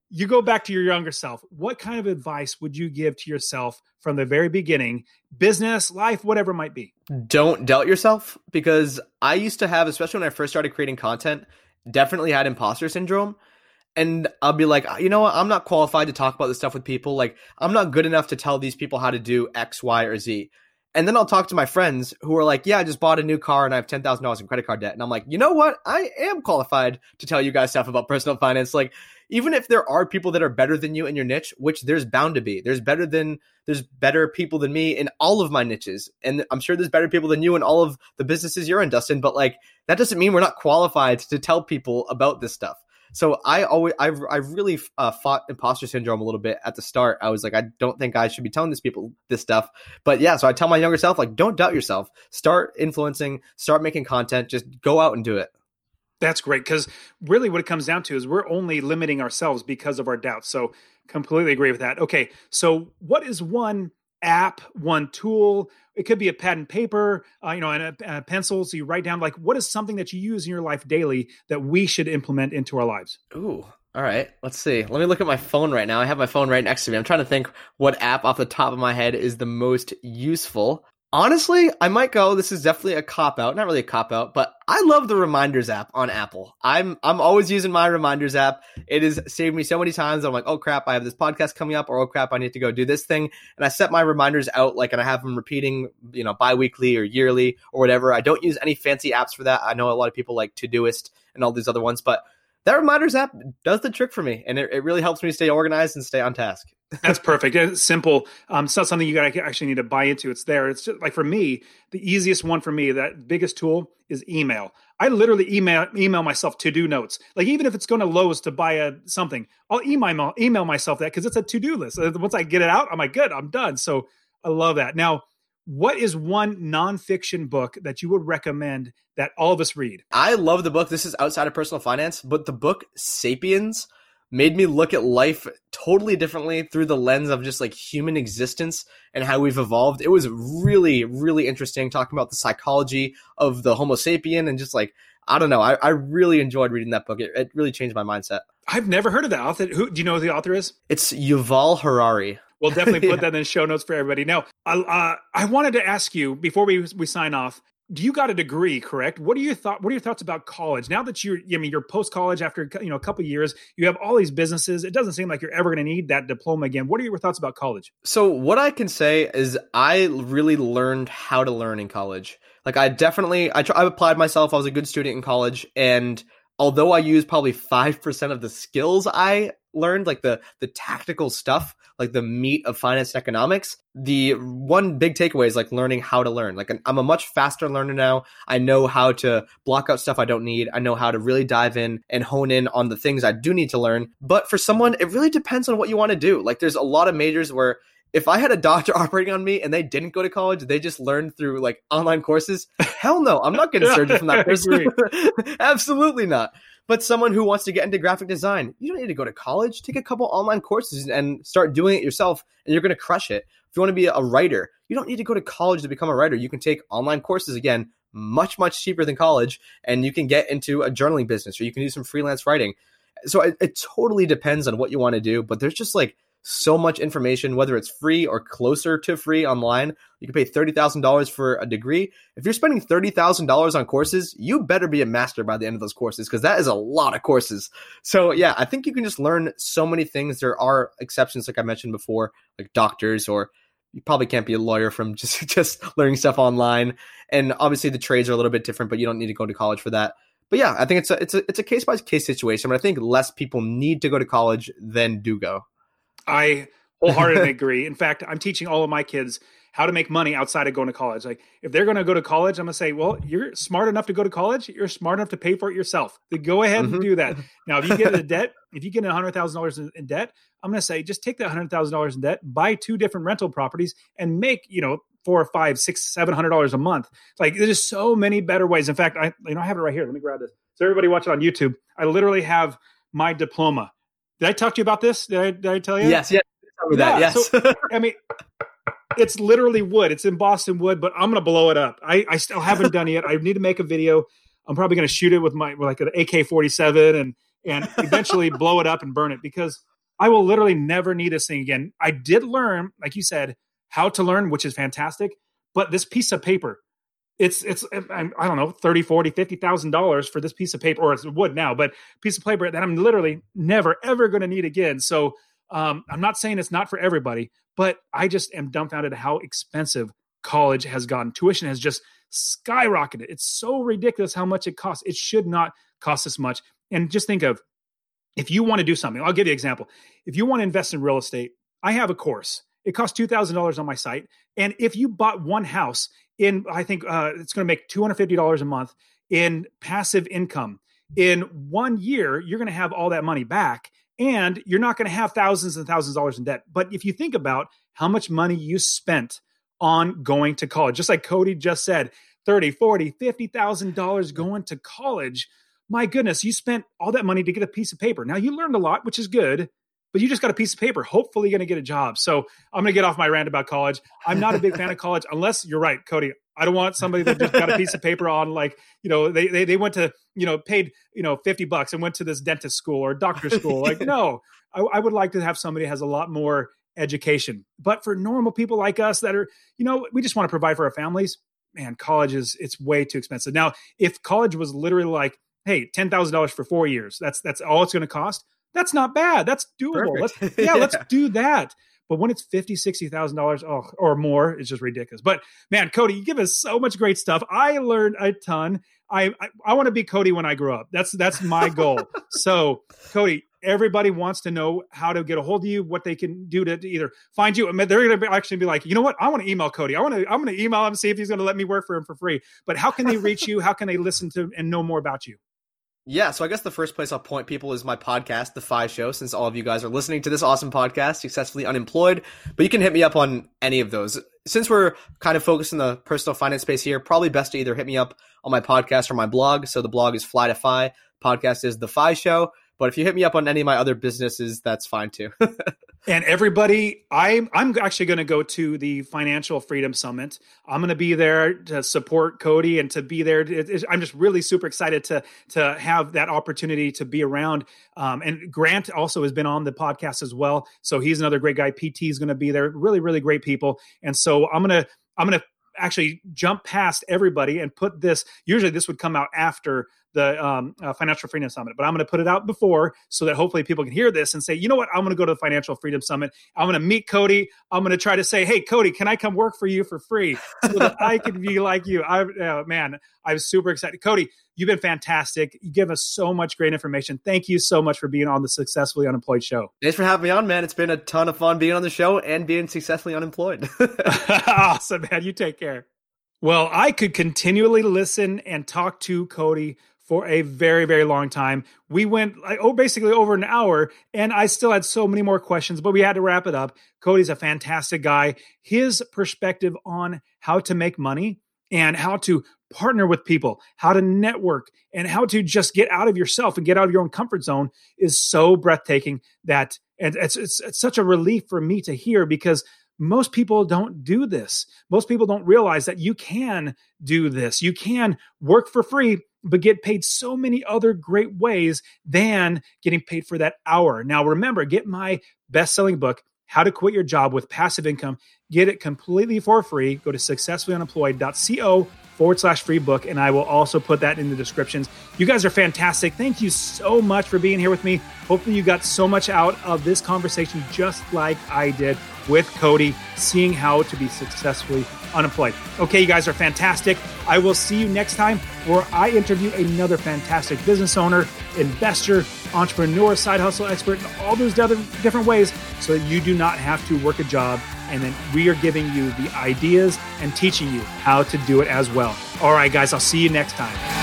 you go back to your younger self. What kind of advice would you give to yourself from the very beginning, business, life, whatever it might be? Don't doubt yourself, because I used to have, especially when I first started creating content, definitely had imposter syndrome. And I'll be like, you know what? I'm not qualified to talk about this stuff with people. Like, I'm not good enough to tell these people how to do X, Y, or Z. And then I'll talk to my friends who are like, yeah, I just bought a new car and I have ten thousand dollars in credit card debt. And I'm like, you know what? I am qualified to tell you guys stuff about personal finance. Like, even if there are people that are better than you in your niche, which there's bound to be, there's better than, there's better people than me in all of my niches. And I'm sure there's better people than you in all of the businesses you're in, Dustin. But like, that doesn't mean we're not qualified to tell people about this stuff. So I always, I, I really uh, fought imposter syndrome a little bit at the start. I was like, I don't think I should be telling these people this stuff. But yeah, so I tell my younger self, like, don't doubt yourself. Start influencing, start making content, just go out and do it. That's great, because really what it comes down to is we're only limiting ourselves because of our doubts. So completely agree with that. Okay, so what is one app, one tool? It could be a pad and paper, uh, you know, and a, a pencil. So you write down, like, what is something that you use in your life daily that we should implement into our lives? Ooh, all right. Let's see. Let me look at my phone right now. I have my phone right next to me. I'm trying to think what app off the top of my head is the most useful. Honestly, I might go, this is definitely a cop-out. Not really a cop-out, but I love the Reminders app on Apple. I'm I'm always using my Reminders app. It has saved me so many times. I'm like, oh crap, I have this podcast coming up, or oh crap, I need to go do this thing. And I set my reminders out, like, and I have them repeating, you know, bi-weekly or yearly or whatever. I don't use any fancy apps for that. I know a lot of people like Todoist and all these other ones, but that Reminders app does the trick for me. And it, it really helps me stay organized and stay on task. That's perfect. It's simple. Um, it's not something you gotta actually need to buy into. It's there. It's just, like, for me, the easiest one for me, that biggest tool is email. I literally email email myself to-do notes. Like, even if it's going to Lowe's to buy a something, I'll email email myself that, because it's a to-do list. Once I get it out, I'm like, good, I'm done. So I love that. Now, what is one nonfiction book that you would recommend that all of us read? I love the book. This is outside of personal finance, but the book Sapiens made me look at life totally differently through the lens of just like human existence and how we've evolved. It was really, really interesting talking about the psychology of the Homo sapien and just like, I don't know. I, I really enjoyed reading that book. It, it really changed my mindset. I've never heard of that author. Who, do you know who the author is? It's Yuval Harari. We'll definitely put yeah. that in the show notes for everybody. Now, uh, I wanted to ask you before we we sign off. Do you got a degree, correct? What are your thought? What are your thoughts about college? Now that you're, I mean, you're post college after, you know, a couple of years, you have all these businesses. It doesn't seem like you're ever going to need that diploma again. What are your thoughts about college? So what I can say is I really learned how to learn in college. Like I definitely, I, tr- I applied myself. I was a good student in college, and although I used probably five percent of the skills I learned, like the the tactical stuff, like the meat of finance and economics, the one big takeaway is like learning how to learn. Like I'm a much faster learner now. I know how to block out stuff I don't need. I know how to really dive in and hone in on the things I do need to learn. But for someone, it really depends on what you want to do. Like there's a lot of majors where if I had a doctor operating on me and they didn't go to college, they just learned through like online courses. Hell no, I'm not getting surgery from that person. Absolutely not. But someone who wants to get into graphic design, you don't need to go to college. Take a couple online courses and start doing it yourself, and you're going to crush it. If you want to be a writer, you don't need to go to college to become a writer. You can take online courses, again, much, much cheaper than college, and you can get into a journaling business, or you can do some freelance writing. So it, it totally depends on what you want to do, but there's just like so much information, whether it's free or closer to free online. You can pay thirty thousand dollars for a degree. If you're spending thirty thousand dollars on courses, you better be a master by the end of those courses, because that is a lot of courses. So yeah, I think you can just learn so many things. There are exceptions, like I mentioned before, like doctors, or you probably can't be a lawyer from just, just learning stuff online. And obviously the trades are a little bit different, but you don't need to go to college for that. But yeah, I think it's a, it's a, it's a case by case situation, but I think less people need to go to college than do go. I wholeheartedly agree. In fact, I'm teaching all of my kids how to make money outside of going to college. Like if they're going to go to college, I'm going to say, well, you're smart enough to go to college. You're smart enough to pay for it yourself. Then go ahead Mm-hmm. and do that. Now, if you get into debt, if you get one hundred thousand dollars in, in debt, I'm going to say, just take that one hundred thousand dollars in debt, buy two different rental properties, and make, you know, four or five, six, seven hundred dollars a month. Like there's just so many better ways. In fact, I, you know, I have it right here. Let me grab this. So everybody watching on YouTube, I literally have my diploma. Did I talk to you about this? Did I, did I tell you? Yes, yes. Tell me that, yeah, yes. So, I mean, it's literally wood. It's in Boston wood, but I'm going to blow it up. I, I still haven't done it yet. I need to make a video. I'm probably going to shoot it with my with like an A K forty-seven and and eventually blow it up and burn it, because I will literally never need this thing again. I did learn, like you said, how to learn, which is fantastic. But this piece of paper, it's, it's, I don't know, thirty, forty, fifty thousand dollars for this piece of paper, or it would now, but piece of paper that I'm literally never, ever going to need again. So um, I'm not saying it's not for everybody, but I just am dumbfounded at how expensive college has gotten. Tuition has just skyrocketed. It's so ridiculous how much it costs. It should not cost this much. And just think of, if you want to do something, I'll give you an example. If you want to invest in real estate, I have a course. It costs two thousand dollars on my site. And if you bought one house in, I think uh, it's going to make two hundred fifty dollars a month in passive income, in one year, you're going to have all that money back. And you're not going to have thousands and thousands of dollars in debt. But if you think about how much money you spent on going to college, just like Cody just said, thirty, forty, fifty thousand dollars going to college. My goodness, you spent all that money to get a piece of paper. Now you learned a lot, which is good, but you just got a piece of paper. Hopefully you're going to get a job. So I'm going to get off my rant about college. I'm not a big fan of college, unless you're right, Cody. I don't want somebody that just got a piece of paper on, like, you know, they, they, they went to, you know, paid, you know, fifty bucks and went to this dentist school or doctor school. Like, no, I, I would like to have somebody who has a lot more education. But for normal people like us that are, you know, we just want to provide for our families, man, college is, it's way too expensive. Now, if college was literally like, hey, ten thousand dollars for four years, that's, that's all it's going to cost. That's not bad. That's doable. Let's, yeah, yeah, let's do that. But when it's fifty thousand dollars, sixty thousand dollars oh, or more, it's just ridiculous. But man, Cody, you give us so much great stuff. I learned a ton. I I, I want to be Cody when I grow up. That's that's my goal. So, Cody, everybody wants to know how to get a hold of you, what they can do to, to either find you. I mean, they're going to actually be like, you know what? I want to email Cody. I want to I'm going to email him, see if he's going to let me work for him for free. But how can they reach you? How can they listen to and know more about you? Yeah, so I guess the first place I'll point people is my podcast, The Fi Show, since all of you guys are listening to this awesome podcast, Successfully Unemployed. But you can hit me up on any of those. Since we're kind of focused in the personal finance space here, probably best to either hit me up on my podcast or my blog. So the blog is Fly to Fi, podcast is The Fi Show. But if you hit me up on any of my other businesses, that's fine too. And everybody, I'm I'm actually going to go to the Financial Freedom Summit. I'm going to be there to support Cody and to be there. It, it, I'm just really super excited to to have that opportunity to be around. Um, and Grant also has been on the podcast as well, so he's another great guy. P T is going to be there. Really, really great people. And so I'm gonna I'm gonna actually jump past everybody and put this. Usually, this would come out after the um, uh, Financial Freedom Summit, but I'm going to put it out before so that hopefully people can hear this and say, you know what, I'm going to go to the Financial Freedom Summit. I'm going to meet Cody. I'm going to try to say, hey, Cody, can I come work for you for free so that I can be like you? I, uh, man, I was super excited. Cody, you've been fantastic. You give us so much great information. Thank you so much for being on the Successfully Unemployed show. Thanks for having me on, man. It's been a ton of fun being on the show and being successfully unemployed. Awesome, man. You take care. Well, I could continually listen and talk to Cody for a very, very long time. We went like, oh, basically over an hour, and I still had so many more questions, but we had to wrap it up. Cody's a fantastic guy. His perspective on how to make money and how to partner with people, how to network, and how to just get out of yourself and get out of your own comfort zone is so breathtaking that and it's, it's, it's such a relief for me to hear, because most people don't do this. Most people don't realize that you can do this. You can work for free, but get paid so many other great ways than getting paid for that hour. Now, remember, get my best-selling book, How to Quit Your Job with Passive Income. Get it completely for free. Go to successfullyunemployed.co forward slash free book, and I will also put that in the descriptions. You guys are fantastic. Thank you so much for being here with me. Hopefully you got so much out of this conversation, just like I did with Cody, seeing how to be successfully unemployed. Okay, you guys are fantastic. I will see you next time where I interview another fantastic business owner, investor, entrepreneur, side hustle expert, and all those other different ways so that you do not have to work a job. And then we are giving you the ideas and teaching you how to do it as well. All right, guys, I'll see you next time.